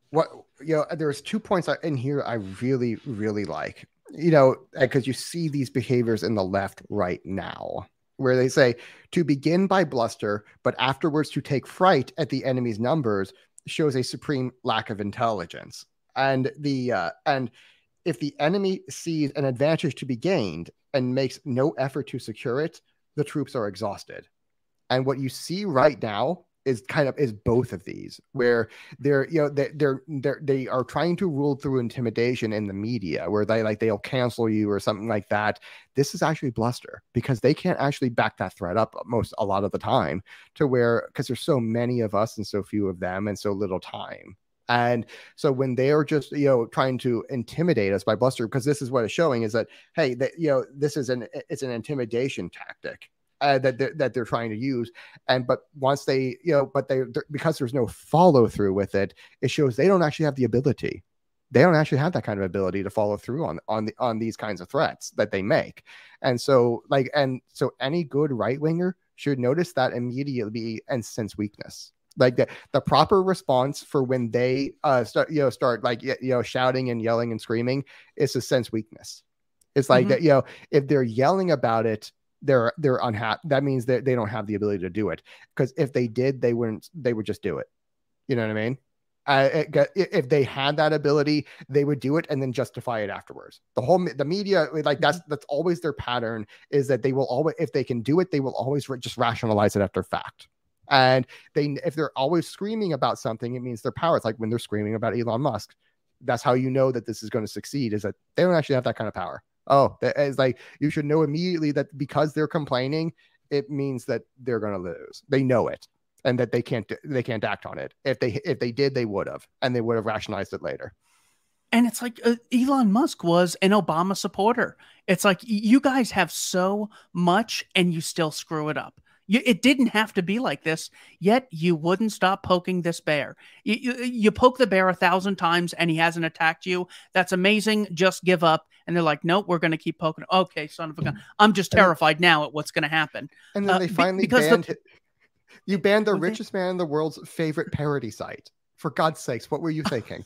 what you know, there's two points in here I really, really like. You know, because you see these behaviors in the left right now, where they say to begin by bluster, but afterwards to take fright at the enemy's numbers shows a supreme lack of intelligence. And the uh, and if the enemy sees an advantage to be gained and makes no effort to secure it, the troops are exhausted. And what you see right now is kind of is both of these, where they're you know they, they're they're they are trying to rule through intimidation in the media, where they like they'll cancel you or something like that. This is actually bluster, because they can't actually back that threat up most a lot of the time, to where because there's so many of us and so few of them and so little time. And so when they are just, you know, trying to intimidate us by bluster, because this is what it's showing is that, hey, that, you know, this is an, it's an intimidation tactic uh, that, they're, that they're trying to use. And, but once they, you know, but they, because there's no follow through with it, it shows they don't actually have the ability. They don't actually have that kind of ability to follow through on, on the, on these kinds of threats that they make. And so like, and so any good right winger should notice that immediately and sense weakness. Like the, the proper response for when they uh start you know start like you know shouting and yelling and screaming is to sense weakness. It's like mm-hmm. that, you know, if they're yelling about it, they're they're unhappy. That means that they don't have the ability to do it, because if they did, they wouldn't they would just do it. You know what I mean? Uh, it, if they had that ability, they would do it and then justify it afterwards. The whole the media, like that's that's always their pattern, is that they will always, if they can do it, they will always re- just rationalize it after fact. And they, if they're always screaming about something, it means their power. It's like when they're screaming about Elon Musk. That's how you know that this is going to succeed, is that they don't actually have that kind of power. Oh, it's like you should know immediately that because they're complaining, it means that they're going to lose. They know it, and that they can't they can't act on it. If they if they did, they would have, and they would have rationalized it later. And it's like uh, Elon Musk was an Obama supporter. It's like you guys have so much, and you still screw it up. You, it didn't have to be like this, yet you wouldn't stop poking this bear. You, you, you poke the bear a thousand times and he hasn't attacked you. That's amazing. Just give up. And they're like, nope, we're going to keep poking. Okay, son of a gun. I'm just terrified now at what's going to happen. And then uh, they finally be, banned the, you banned the okay. richest man in the world's favorite parody site. For God's sakes, what were you thinking?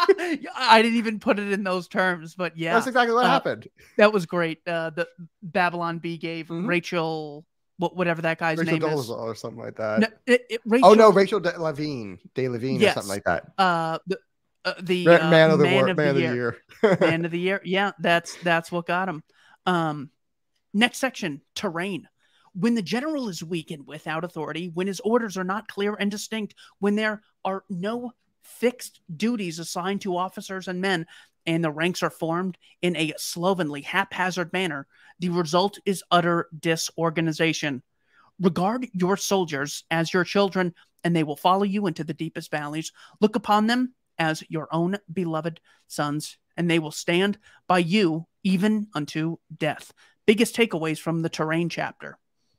I didn't even put it in those terms, but yeah. That's exactly what uh, happened. That was great. Uh, the Babylon Bee gave mm-hmm. Rachel... whatever that guy's Rachel name Dolezal is, or something like that. No, it, it, Rachel, oh no, Rachel De Levine, De Levine, yes. or something like that. Uh, the uh, the man, uh, man of the, man war, of man the of the year, year. man of the year. Yeah, that's that's what got him. Um, next section: terrain. When the general is weak and without authority, when his orders are not clear and distinct, when there are no fixed duties assigned to officers and men, and the ranks are formed in a slovenly, haphazard manner, the result is utter disorganization. Regard your soldiers as your children, and they will follow you into the deepest valleys. Look upon them as your own beloved sons, and they will stand by you even unto death. Biggest takeaways from the terrain chapter.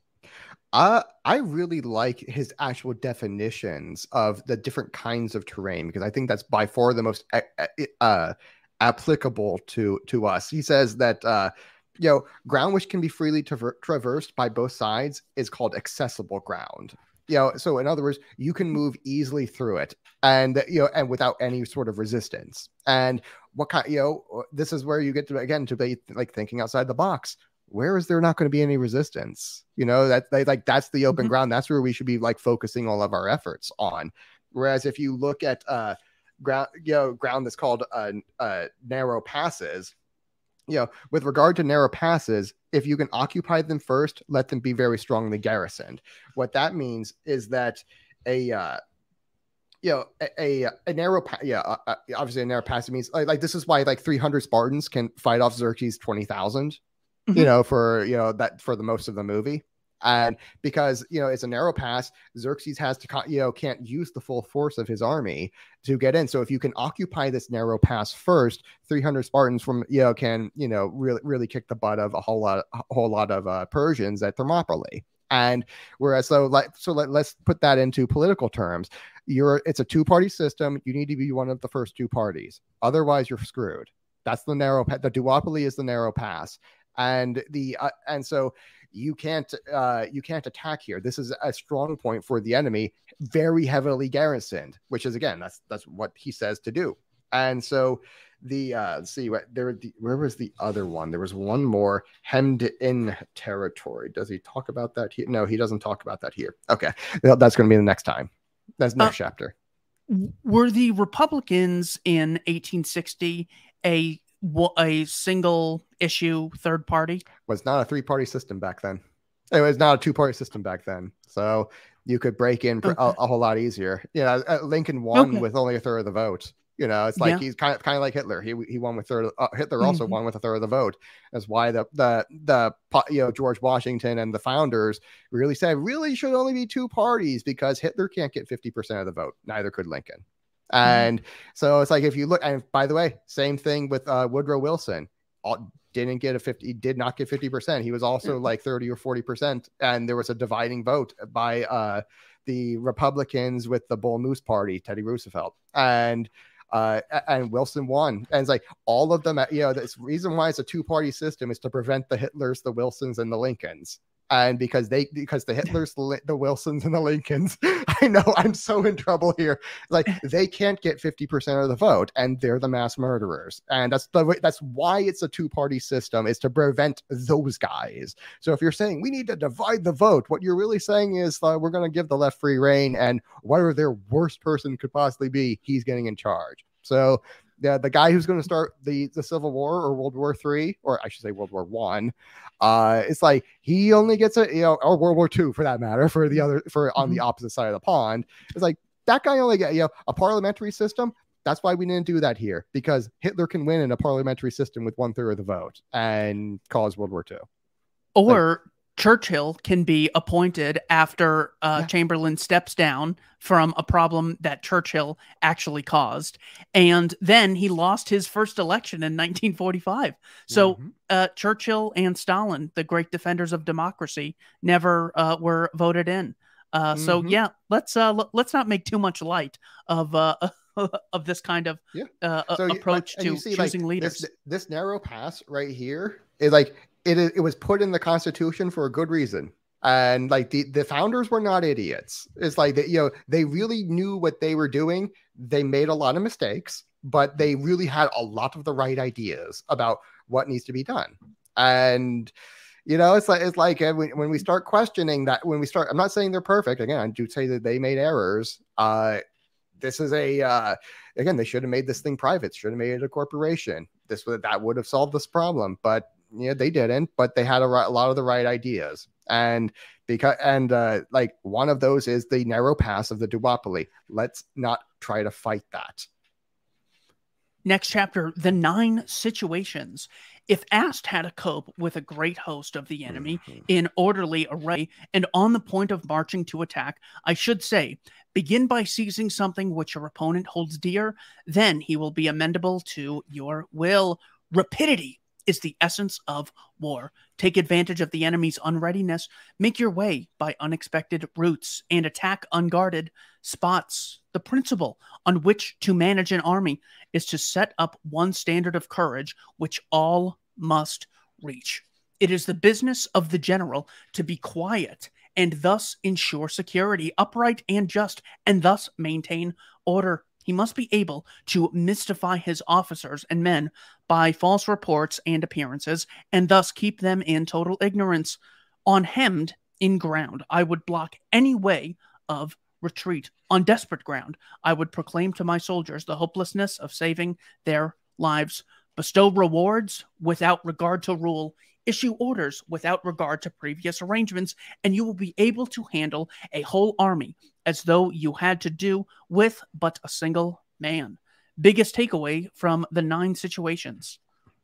Uh, I really like his actual definitions of the different kinds of terrain, because I think that's by far the most uh, applicable to, to us. He says that... Uh, You know, ground which can be freely traver- traversed by both sides is called accessible ground. You know, so in other words, you can move easily through it, and you know, and without any sort of resistance. And what kind, you know, this is where you get to again to be like thinking outside the box. Where is there not going to be any resistance? You know, that they, like that's the open mm-hmm. ground. That's where we should be like focusing all of our efforts on. Whereas if you look at uh ground, you know, ground that's called uh, uh narrow passes. You know, with regard to narrow passes, if you can occupy them first, let them be very strongly garrisoned. What that means is that a, uh, you know, a, a, a narrow, pa- yeah, uh, uh, obviously a narrow pass means like, like this is why like three hundred Spartans can fight off Xerxes twenty thousand, mm-hmm. you know, for, you know, that for the most of the movie. And because, you know, it's a narrow pass, Xerxes has to, you know, can't use the full force of his army to get in. So if you can occupy this narrow pass first, three hundred Spartans from, you know, can, you know, really, really kick the butt of a whole lot, a whole lot of uh, Persians at Thermopylae. And whereas, so like, so let, let's put that into political terms. You're, it's a two-party system. You need to be one of the first two parties. Otherwise you're screwed. That's the narrow, the duopoly is the narrow pass. And the, uh, and so, you can't uh, you can't attack here. This is a strong point for the enemy, very heavily garrisoned, which is again that's that's what he says to do. And so the uh, let's see what there the, where was the other one? There was one more, hemmed in territory. Does he talk about that here? No, he doesn't talk about that here. Okay, that's going to be the next time. That's next uh, chapter. Were the Republicans in eighteen sixty a a single issue third party? Was not a three party system back then. It was not a two party system back then. So you could break in okay. a, a whole lot easier. Yeah, you know, Lincoln won okay. with only a third of the vote. You know, it's like yeah. he's kind of kind of like Hitler. He he won with third. Uh, Hitler also mm-hmm. won with a third of the vote. That's why the the the you know George Washington and the founders really said really should only be two parties because Hitler can't get fifty percent of the vote. Neither could Lincoln. And mm-hmm. so it's like if you look, and by the way, same thing with uh, Woodrow Wilson. All, didn't get a fifty. He did not get fifty percent. He was also mm-hmm. like thirty or forty percent, and there was a dividing vote by uh, the Republicans with the Bull Moose Party, Teddy Roosevelt, and. Uh, and Wilson won. And it's like all of them, you know, the reason why it's a two party system is to prevent the Hitlers, the Wilsons, and the Lincolns. And because they, because the Hitlers, the, the Wilsons, and the Lincolns, I know I'm so in trouble here. Like they can't get fifty percent of the vote, and they're the mass murderers. And that's the that's why it's a two party system, is to prevent those guys. So if you're saying we need to divide the vote, what you're really saying is uh, we're going to give the left free reign, and whatever their worst person could possibly be, he's getting in charge. So the the guy who's going to start the, the Civil War or World War Three, or I should say World War One, uh, it's like he only gets a you know or World War Two for that matter for the other for on mm-hmm. the opposite side of the pond. It's like that guy only get you know a parliamentary system. That's why we didn't do that here, because Hitler can win in a parliamentary system with one third of the vote and cause World War Two. Or like, Churchill can be appointed after uh, yeah. Chamberlain steps down from a problem that Churchill actually caused. And then he lost his first election in nineteen forty-five. So mm-hmm. uh, Churchill and Stalin, the great defenders of democracy, never uh, were voted in. Uh, mm-hmm. So, yeah, let's uh, l- let's not make too much light of uh, of this kind of yeah. uh, so approach you, like, to see, choosing like, leaders. This, this narrow pass right here is like, It it was put in the Constitution for a good reason, and like the, the founders were not idiots. It's like that, you know, they really knew what they were doing. They made a lot of mistakes, but they really had a lot of the right ideas about what needs to be done. And you know, it's like it's like when, when we start questioning that, when we start, I'm not saying they're perfect. Again, I do say that they made errors. Uh, this is a uh, again, they should have made this thing private. Should have made it a corporation. This would that would have solved this problem, but. Yeah, they didn't, but they had a, a lot of the right ideas. And because, and uh, like one of those is the narrow pass of the duopoly. Let's not try to fight that. Next chapter, the nine situations. If asked how to cope with a great host of the enemy mm-hmm. in orderly array and on the point of marching to attack, I should say, begin by seizing something which your opponent holds dear, then he will be amendable to your will. Rapidity is the essence of war. Take advantage of the enemy's unreadiness, make your way by unexpected routes, and attack unguarded spots. The principle on which to manage an army is to set up one standard of courage which all must reach. It is the business of the general to be quiet and thus ensure security, upright and just, and thus maintain order. He must be able to mystify his officers and men by false reports and appearances, and thus keep them in total ignorance. On hemmed in ground, I would block any way of retreat. On desperate ground, I would proclaim to my soldiers the hopelessness of saving their lives. Bestow rewards without regard to rule. Issue orders without regard to previous arrangements, and you will be able to handle a whole army as though you had to do with but a single man. Biggest takeaway from the nine situations.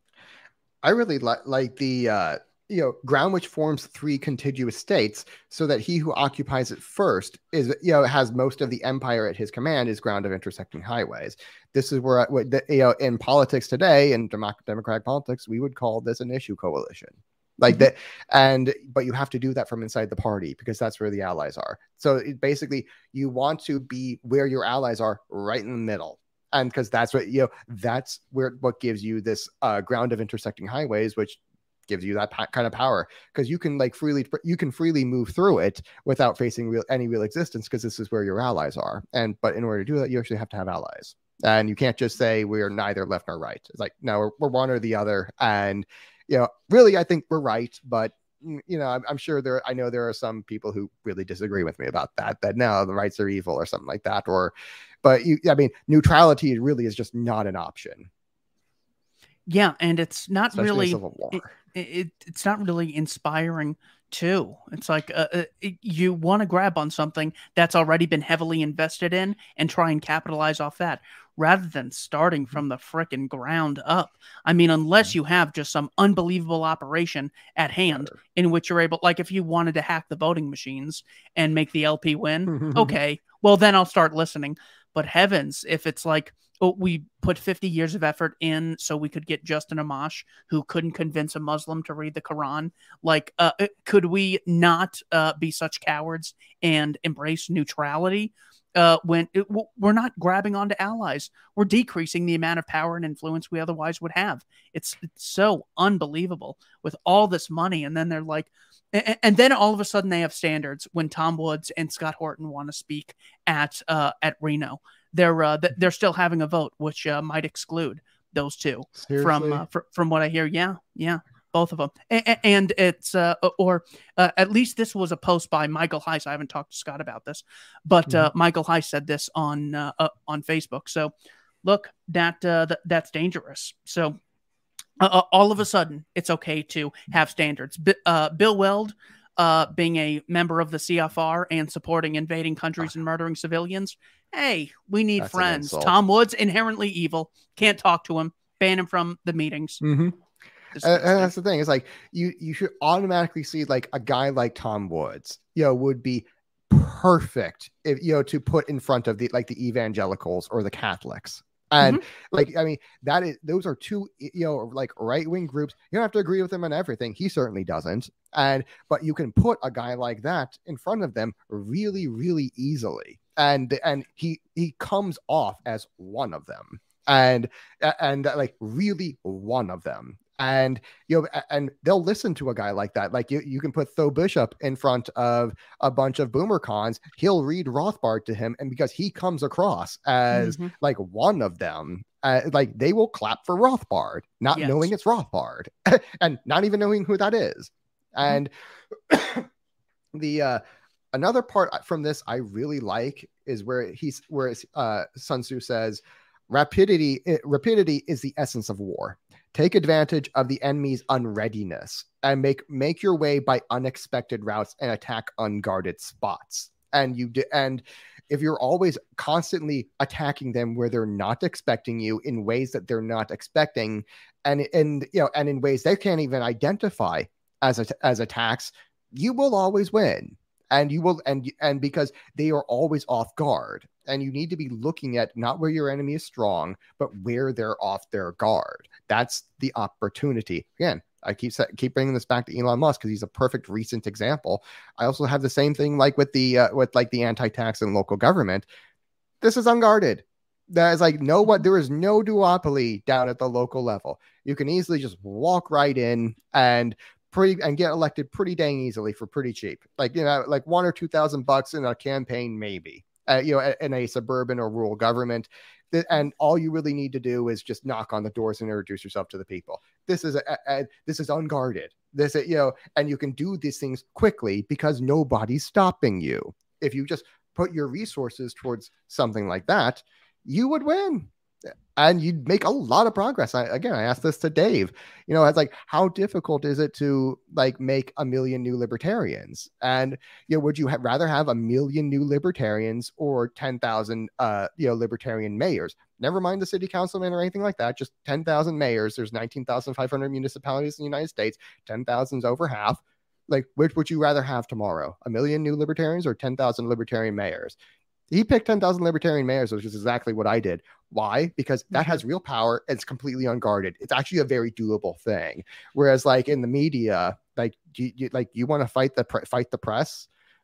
I really li- like the uh, you know ground which forms three contiguous states, so that he who occupies it first is you know has most of the empire at his command is ground of intersecting highways. This is where what you know in politics today, in democratic politics, we would call this an issue coalition. Like mm-hmm. that, and but you have to do that from inside the party, because that's where the allies are. So it basically, you want to be where your allies are, right in the middle, and because that's what you know, that's where what gives you this uh, ground of intersecting highways, which gives you that pa- kind of power because you can like freely you can freely move through it without facing real any real existence because this is where your allies are. And but in order to do that, you actually have to have allies, and you can't just say we're neither left nor right. It's like no, we're, we're one or the other. And you know, really, I think we're right, but you know, I'm, I'm sure there. I know there are some people who really disagree with me about that. That no, the rights are evil or something like that. Or, but you, I mean, neutrality really is just not an option. Yeah, and it's not Especially really Civil War. It, it, it's not really inspiring too. It's like uh, uh, you want to grab on something that's already been heavily invested in and try and capitalize off that rather than starting from the frickin' ground up. I mean, unless you have just some unbelievable operation at hand in which you're able, like if you wanted to hack the voting machines and make the L P win, okay, well then I'll start listening. But heavens, if it's like, oh, we put fifty years of effort in so we could get Justin Amash, who couldn't convince a Muslim to read the Quran. Like, uh, could we not uh, be such cowards and embrace neutrality uh, when it, we're not grabbing onto allies? We're decreasing the amount of power and influence we otherwise would have. It's, it's so unbelievable with all this money. And then they're like, and, and then all of a sudden they have standards when Tom Woods and Scott Horton want to speak at uh, at Reno. They're uh, they're still having a vote, which uh, might exclude those two. Seriously? from uh, fr- from what I hear. Yeah, yeah, both of them. A- and it's uh, or uh, at least this was a post by Michael Heiss. I haven't talked to Scott about this, but uh, mm-hmm. Michael Heiss said this on uh, uh, on Facebook. So look, that uh, th- that's dangerous. So uh, all of a sudden, it's okay to have standards. B- uh, Bill Weld. Uh, being a member of the C F R and supporting invading countries and murdering civilians. Hey, we need That's friends. Tom Woods, inherently evil. Can't talk to him. Ban him from the meetings. Mm-hmm. And, and that's the thing. It's like you you should automatically see like a guy like Tom Woods, you know, would be perfect if you know to put in front of the like the evangelicals or the Catholics. And mm-hmm. like, I mean, that is, those are two, you know, like right wing groups. You don't have to agree with them on everything. He certainly doesn't. And, but you can put a guy like that in front of them really, really easily. And, and he, he comes off as one of them and, and like really one of them. And, you know, and they'll listen to a guy like that. Like you, you can put Tho Bishop in front of a bunch of boomer cons. He'll read Rothbard to him. And because he comes across as mm-hmm. like one of them, uh, like they will clap for Rothbard, not yes. knowing it's Rothbard and not even knowing who that is. And mm-hmm. the, uh, another part from this I really like is where he's, where uh, Sun Tzu says, rapidity, rapidity is the essence of war. Take advantage of the enemy's unreadiness and make make your way by unexpected routes and attack unguarded spots. And you do, and if you're always constantly attacking them where they're not expecting you in ways that they're not expecting, and and you know, and in ways they can't even identify as a, as attacks, you will always win. And you will, and and because they are always off guard, and you need to be looking at not where your enemy is strong, but where they're off their guard. That's the opportunity. Again, I keep keep bringing this back to Elon Musk because he's a perfect recent example. I also have the same thing like with the uh, with like the anti-tax and local government. This is unguarded. That is like no what there is no duopoly down at the local level. You can easily just walk right in and. Pretty and get elected pretty dang easily for pretty cheap, like you know, like one or two thousand bucks in a campaign, maybe. Uh, you know, in a suburban or rural government, and all you really need to do is just knock on the doors and introduce yourself to the people. This is a, a this is unguarded. This you know, and you can do these things quickly because nobody's stopping you. If you just put your resources towards something like that, you would win. And you'd make a lot of progress. I, again, I asked this to Dave, you know, it's like, how difficult is it to like make a million new libertarians? And, you know, would you ha- rather have a million new libertarians or ten thousand, uh, you know, libertarian mayors? Never mind the city councilman or anything like that. Just ten thousand mayors. There's nineteen thousand five hundred municipalities in the United States. ten thousand is over half. Like, which would you rather have tomorrow? A million new libertarians or ten thousand libertarian mayors? He picked ten thousand libertarian mayors, which is exactly what I did. Why? Because that has real power. It's completely unguarded. It's actually a very doable thing. Whereas, like in the media, like you, you like you want to fight the pre- fight the press,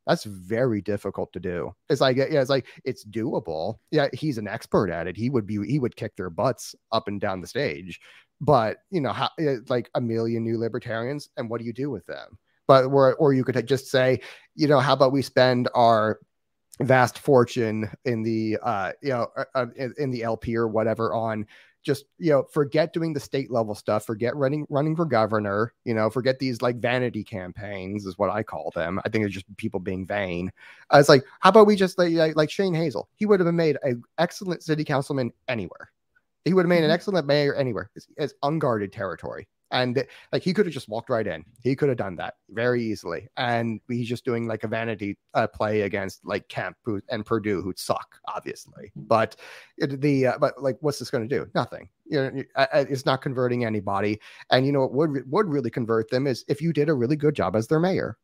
That's very difficult to do. It's like, yeah, it's like, it's doable. Yeah, he's an expert at it. He would be, he would kick their butts up and down the stage. But, you know, how, like a million new libertarians, and what do you do with them? But, or, or you could just say, you know, how about we spend our vast fortune in the, uh, you know, uh, in, in the L P or whatever on just, you know, forget doing the state level stuff, forget running, running for governor, you know, forget these like vanity campaigns is what I call them. I think it's just people being vain. Uh, it's like, how about we just like, like, like Shane Hazel? He would have been made an excellent city councilman anywhere. He would have made mm-hmm. an excellent mayor anywhere. It's, it's unguarded territory. And like, he could have just walked right in. He could have done that very easily. And he's just doing like a vanity uh, play against like Kemp who, and Perdue, who'd suck, obviously. But it, the uh, but like, what's this going to do? Nothing. You know, it's not converting anybody. And you know what would would really convert them is if you did a really good job as their mayor.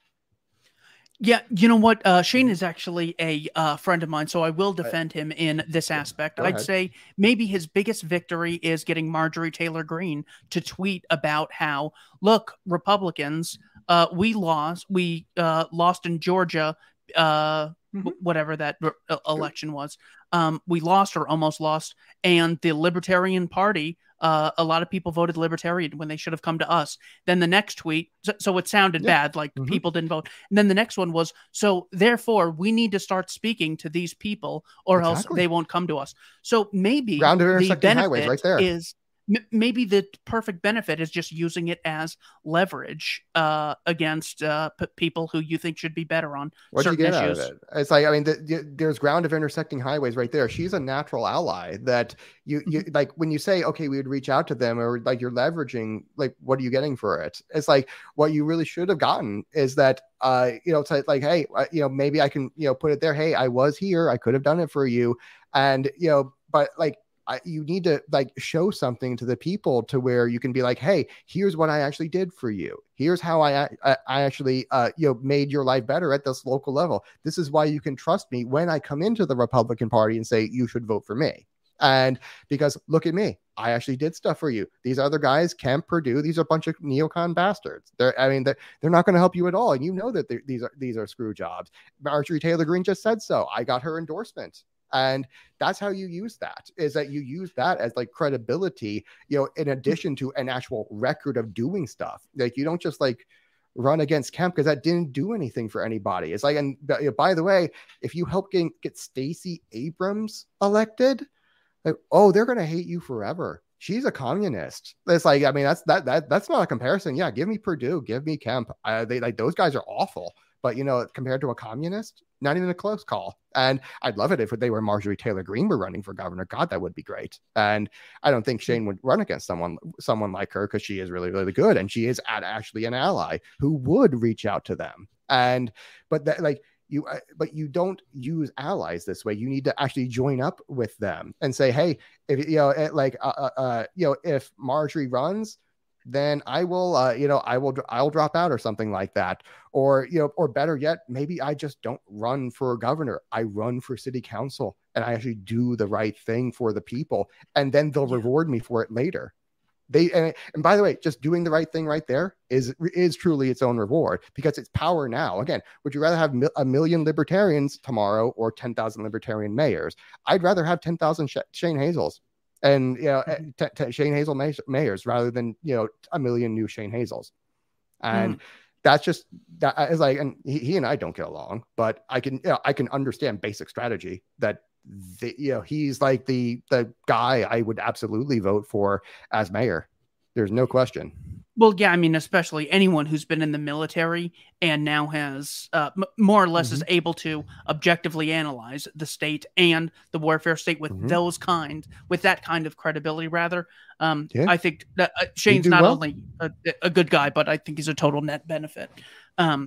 Yeah, you know what? Uh, Shane is actually a uh, friend of mine, so I will defend him in this aspect. Go I'd ahead. say maybe his biggest victory is getting Marjorie Taylor Greene to tweet about how, look, Republicans, uh, we lost, we uh, lost in Georgia, uh, mm-hmm. whatever that uh, election was. Um, we lost or almost lost, and the Libertarian Party. Uh, a lot of people voted Libertarian when they should have come to us. Then the next tweet, so, so it sounded yeah. bad, like mm-hmm. people didn't vote. And then the next one was, so therefore we need to start speaking to these people or exactly. else they won't come to us. So maybe Round of the benefit highways right there. is m- maybe the perfect benefit is just using it as leverage uh, against uh, p- people who you think should be better on what do you get issues. out of it? It's like, I mean, the, the, there's ground of intersecting highways right there. She's a natural ally that you, you like when you say, okay, we would reach out to them or like you're leveraging, like, what are you getting for it? It's like, what you really should have gotten is that, uh, you know, it's like, hey, uh, you know, maybe I can, you know, put it there. Hey, I was here. I could have done it for you. And, you know, but like, I, you need to like show something to the people to where you can be like, hey, here's what I actually did for you. Here's how I I, I actually uh, you know made your life better at this local level. This is why you can trust me when I come into the Republican Party and say you should vote for me. And because look at me, I actually did stuff for you. These other guys, Kemp, Perdue, these are a bunch of neocon bastards. They're, I mean, they're, they're not going to help you at all. And you know that these are these are screw jobs. Marjorie Taylor Greene just said so. I got her endorsement. And that's how you use that, is that you use that as like credibility, you know, in addition to an actual record of doing stuff. Like you don't just like run against Kemp because that didn't do anything for anybody. It's like, and by the way, if you help get, get Stacey Abrams elected, like, oh, they're going to hate you forever. She's a communist. It's like, I mean, that's that that that's not a comparison. Yeah, give me Perdue, give me Kemp. Uh, they like those guys are awful. But, you know, compared to a communist, not even a close call. And I'd love it if they were Marjorie Taylor Greene were running for governor. God, that would be great. And I don't think Shane would run against someone someone like her because she is really, really good. And she is actually an ally who would reach out to them. And but that like you but you don't use allies this way. You need to actually join up with them and say, hey, if you know, like, uh, uh, you know, if Marjorie runs, then I will, uh, you know, I will, I'll drop out or something like that. Or, you know, or better yet, maybe I just don't run for governor. I run for city council and I actually do the right thing for the people. And then they'll yeah. reward me for it later. They, and, and by the way, just doing the right thing right there is, is truly its own reward because it's power now. Again, would you rather have a million libertarians tomorrow or ten thousand libertarian mayors? I'd rather have ten thousand Sh- Shane Hazels. And, you know, t- t- Shane Hazel may- mayors rather than, you know, a million new Shane Hazels. And mm. that's just, that is like, and he, he and I don't get along, but I can, you know, I can understand basic strategy that, the, you know, he's like the, the guy I would absolutely vote for as mayor. There's no question. Well, yeah, I mean, especially anyone who's been in the military and now has uh, m- more or less mm-hmm. is able to objectively analyze the state and the warfare state with mm-hmm. those kind, with that kind of credibility, rather. Um, yeah. I think that uh, Shane's not well. only a, a good guy, but I think he's a total net benefit. Um,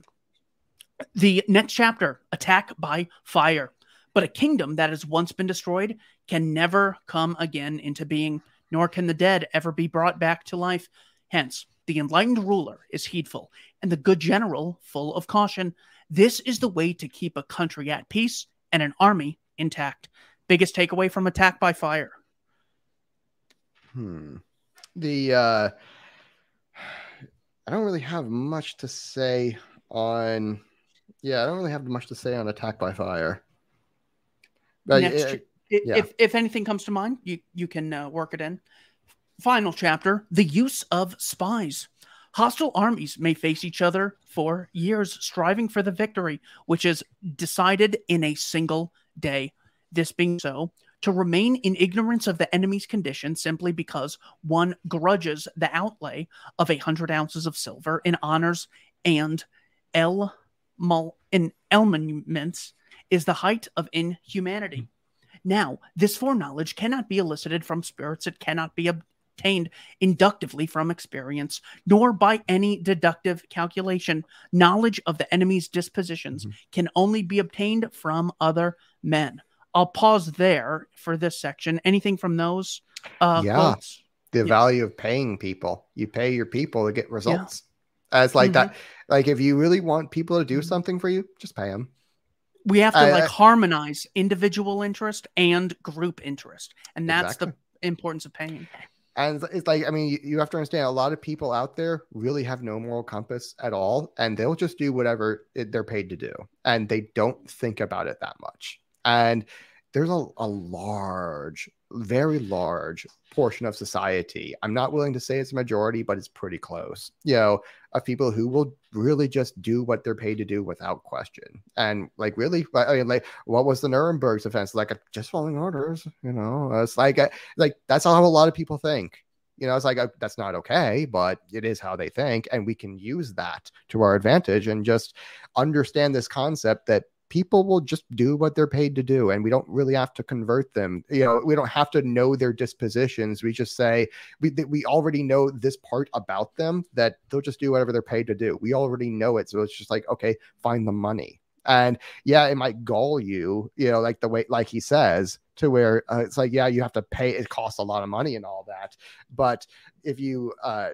the next chapter, Attack by Fire. But a kingdom that has once been destroyed can never come again into being, nor can the dead ever be brought back to life. Hence, the enlightened ruler is heedful, and the good general full of caution. This is the way to keep a country at peace and an army intact. Biggest takeaway from Attack by Fire. Hmm. The uh, I don't really have much to say on Yeah, I don't really have much to say on Attack by Fire. But Next, it, if, yeah. if if anything comes to mind, you you can uh, work it in. Final chapter: the use of spies. Hostile armies may face each other for years, striving for the victory, which is decided in a single day. This being so, to remain in ignorance of the enemy's condition simply because one grudges the outlay of a hundred ounces of silver in honors and el in emoluments is the height of inhumanity. Now, this foreknowledge cannot be elicited from spirits. It cannot be obtained inductively from experience, nor by any deductive calculation. Knowledge of the enemy's dispositions mm-hmm. can only be obtained from other men. I'll pause there for this section. Anything from those uh, yeah. quotes? The yeah. value of paying people. You pay your people to get results. Yeah. It's like mm-hmm. that. Like if you really want people to do mm-hmm. something for you, just pay them. We have to I, like I, harmonize individual interest and group interest. And that's exactly. the importance of paying. And it's like, I mean, you, you have to understand a lot of people out there really have no moral compass at all. And they'll just do whatever it, they're paid to do. And they don't think about it that much. And there's a, a large, very large portion of society. I'm not willing to say it's a majority, but it's pretty close, you know, of people who will really just do what they're paid to do without question. And like, really, I mean, like, what was the Nuremberg's offense? Like, just following orders, you know, it's like, like, that's how a lot of people think. You know, it's like, uh, that's not okay, but it is how they think. And we can use that to our advantage and just understand this concept that people will just do what they're paid to do. And we don't really have to convert them. You know, we don't have to know their dispositions. We just say, we, we already know this part about them, that they'll just do whatever they're paid to do. We already know it. So it's just like, okay, find the money. And yeah, it might gall you, you know, like the way, like he says, to where uh, it's like, yeah, you have to pay. It costs a lot of money and all that. But if you uh,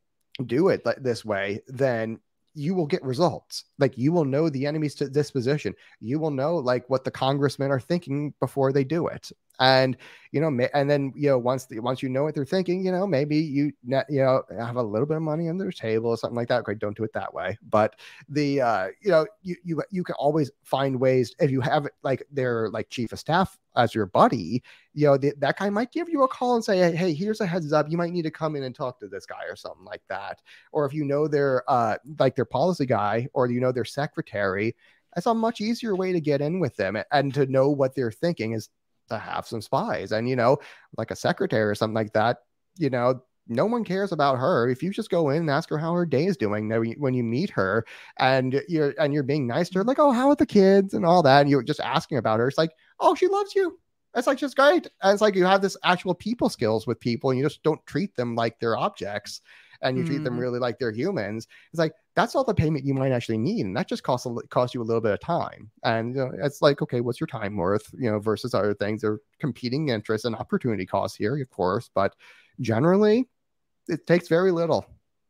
do it like this way, then you will get results. Like you will know the enemy's disposition. You will know like what the congressmen are thinking before they do it. And, you know, and then, you know, once the, once you know what they're thinking, you know, maybe you, you know, have a little bit of money on their table or something like that. Okay, don't do it that way. But the, uh, you know, you, you, you can always find ways if you have like their like chief of staff as your buddy, you know, the, that guy might give you a call and say, hey, hey, here's a heads up. You might need to come in and talk to this guy or something like that. Or if you know their, uh, like their policy guy, or you know, their secretary, that's a much easier way to get in with them and to know what they're thinking is to have some spies. And, you know, like a secretary or something like that, you know, no one cares about her. If you just go in and ask her how her day is doing when you meet her and you're, and you're being nice to her, like, oh, how are the kids and all that. And you're just asking about her. It's like, oh, she loves you. It's like, just great. And it's like, you have this actual people skills with people and you just don't treat them like they're objects and you mm. treat them really like they're humans. It's like, that's all the payment you might actually need. And that just costs, a, costs you a little bit of time. And you know, it's like, okay, what's your time worth, you know, versus other things. There are competing interests and opportunity costs here, of course, but generally it takes very little.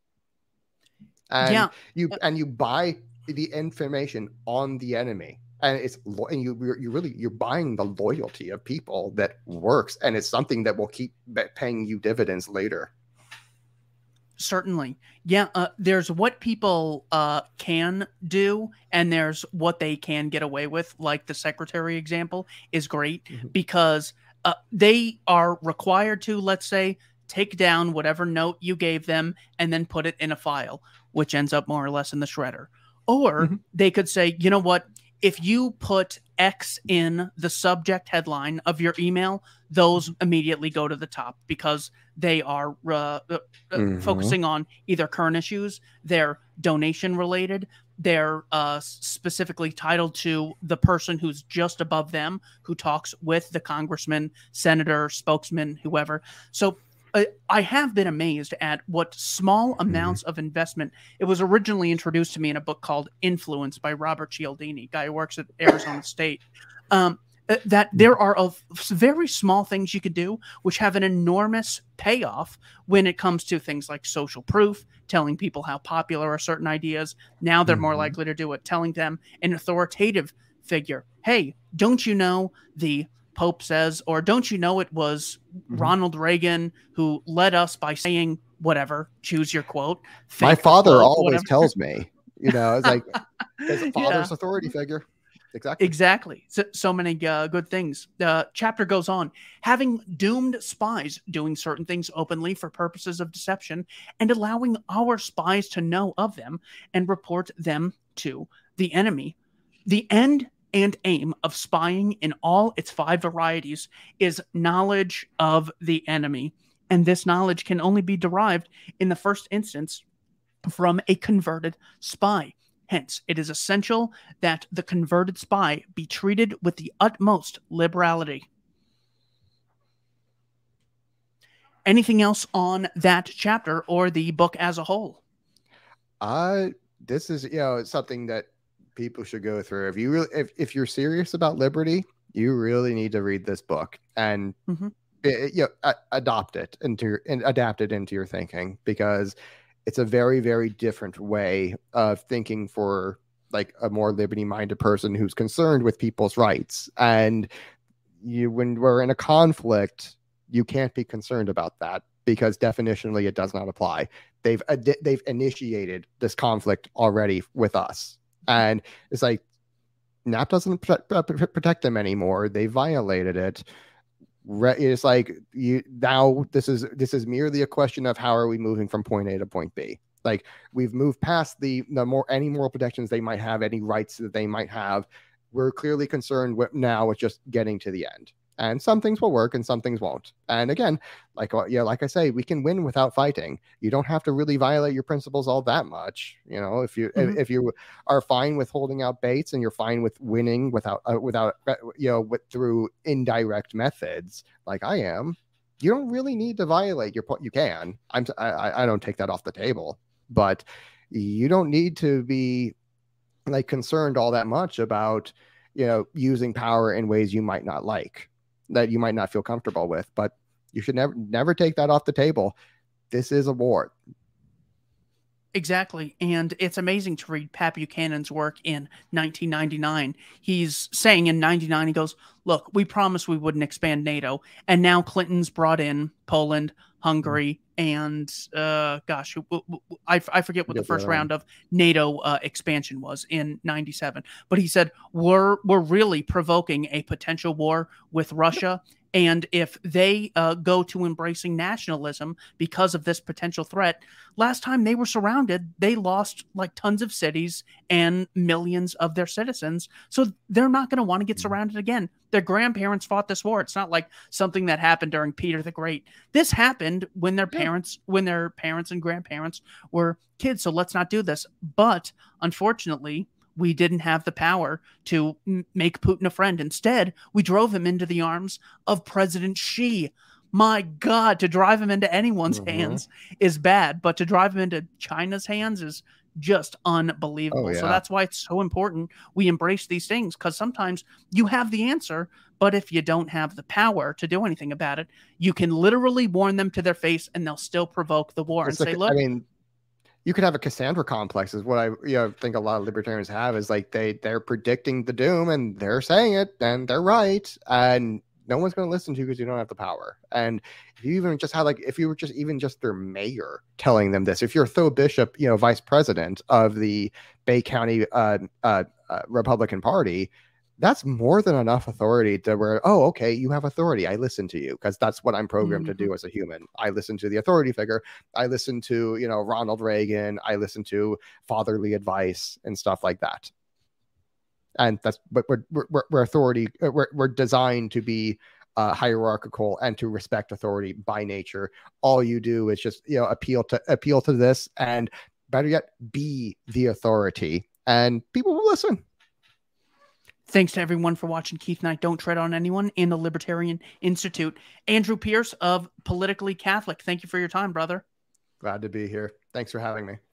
And yeah. you, and you buy the information on the enemy. And it's and you you really you're buying the loyalty of people that works, and it's something that will keep paying you dividends later. Certainly, yeah. Uh, there's what people uh, can do, and there's what they can get away with. Like the secretary example is great mm-hmm. because uh, they are required to, let's say, take down whatever note you gave them and then put it in a file, which ends up more or less in the shredder. Or mm-hmm. they could say, you know what? If you put X in the subject headline of your email, those immediately go to the top because they are uh, uh, mm-hmm. focusing on either current issues, they're donation related, they're uh, specifically titled to the person who's just above them, who talks with the congressman, senator, spokesman, whoever. So Uh, I have been amazed at what small amounts mm-hmm. of investment. It was originally introduced to me in a book called Influence by Robert Cialdini, guy who works at Arizona State. Um, that there are of very small things you could do, which have an enormous payoff when it comes to things like social proof, telling people how popular are certain ideas. Now they're mm-hmm. more likely to do it, telling them an authoritative figure. Hey, don't you know the Pope says, or don't you know it was mm-hmm. Ronald Reagan who led us by saying whatever, choose your quote. My father quote, always whatever. tells me, You know, it's like his father's Yeah. authority figure. Exactly. Exactly. So, so many uh, good things. The chapter goes on. Having doomed spies doing certain things openly for purposes of deception and allowing our spies to know of them and report them to the enemy. The end and aim of spying in all its five varieties is knowledge of the enemy. And this knowledge can only be derived in the first instance from a converted spy. Hence, it is essential that the converted spy be treated with the utmost liberality. Anything else on that chapter or the book as a whole? Uh, this is, you know, something that people should go through. If you really, if, if you're serious about liberty, you really need to read this book and mm-hmm. it, you know, a- adopt it into your, and adapt it into your thinking, because it's a very, very different way of thinking for like a more liberty-minded person who's concerned with people's rights. And you, when we're in a conflict, you can't be concerned about that because definitionally it does not apply. They've ad- they've initiated this conflict already with us, and it's like N A P doesn't protect, protect them anymore. They violated it. It's like you now this is this is merely a question of how are we moving from point A to point B. Like we've moved past the the more any moral protections they might have, any rights that they might have. We're clearly concerned with now with just getting to the end. And some things will work and some things won't. And again, like yeah, like I say, we can win without fighting. You don't have to really violate your principles all that much. You know, if you mm-hmm. if, if you are fine with holding out baits and you're fine with winning without uh, without you know with, through indirect methods, like I am, you don't really need to violate your point. You can. I'm I, I don't take that off the table, but you don't need to be like concerned all that much about you know using power in ways you might not like, that you might not feel comfortable with, but you should never, never take that off the table. This is a war. Exactly. And it's amazing to read Pat Buchanan's work in nineteen ninety-nine. He's saying in ninety-nine, he goes, look, we promised we wouldn't expand NATO. And now Clinton's brought in Poland, Hungary, and uh, gosh, I, I forget what the first round of NATO uh, expansion was in ninety-seven. But he said, we're, we're really provoking a potential war with Russia. And if they uh, go to embracing nationalism because of this potential threat, last time they were surrounded, they lost like tons of cities and millions of their citizens. So they're not going to want to get surrounded again. Their grandparents fought this war. It's not like something that happened during Peter the Great. This happened when their parents, when their parents and grandparents were kids. So let's not do this. But unfortunately, we didn't have the power to m- make Putin a friend. Instead, we drove him into the arms of President Xi. My God, to drive him into anyone's mm-hmm. hands is bad, but to drive him into China's hands is just unbelievable. Oh, yeah. So that's why it's so important we embrace these things, because sometimes you have the answer, but if you don't have the power to do anything about it, you can literally warn them to their face and they'll still provoke the war it's and like, say, look, I mean, you could have a Cassandra complex is what I you know, think a lot of libertarians have, is like they they're predicting the doom and they're saying it and they're right. And no one's going to listen to you because you don't have the power. And if you even just had like, if you were just even just their mayor telling them this, if you're Tho Bishop, you know, vice president of the Bay County uh, uh, uh, Republican Party, that's more than enough authority to where, oh, okay, you have authority. I listen to you because that's what I'm programmed mm-hmm. to do as a human. I listen to the authority figure. I listen to, you know, Ronald Reagan. I listen to fatherly advice and stuff like that. And that's, but we're, we're, we're authority. We're, we're designed to be uh, hierarchical and to respect authority by nature. All you do is just, you know, appeal to appeal to this, and better yet, be the authority, and people will listen. Thanks to everyone for watching Keith Knight Don't Tread on Anyone in the Libertarian Institute. Andrew Pierce of Politically Catholic, thank you for your time, brother. Glad to be here. Thanks for having me.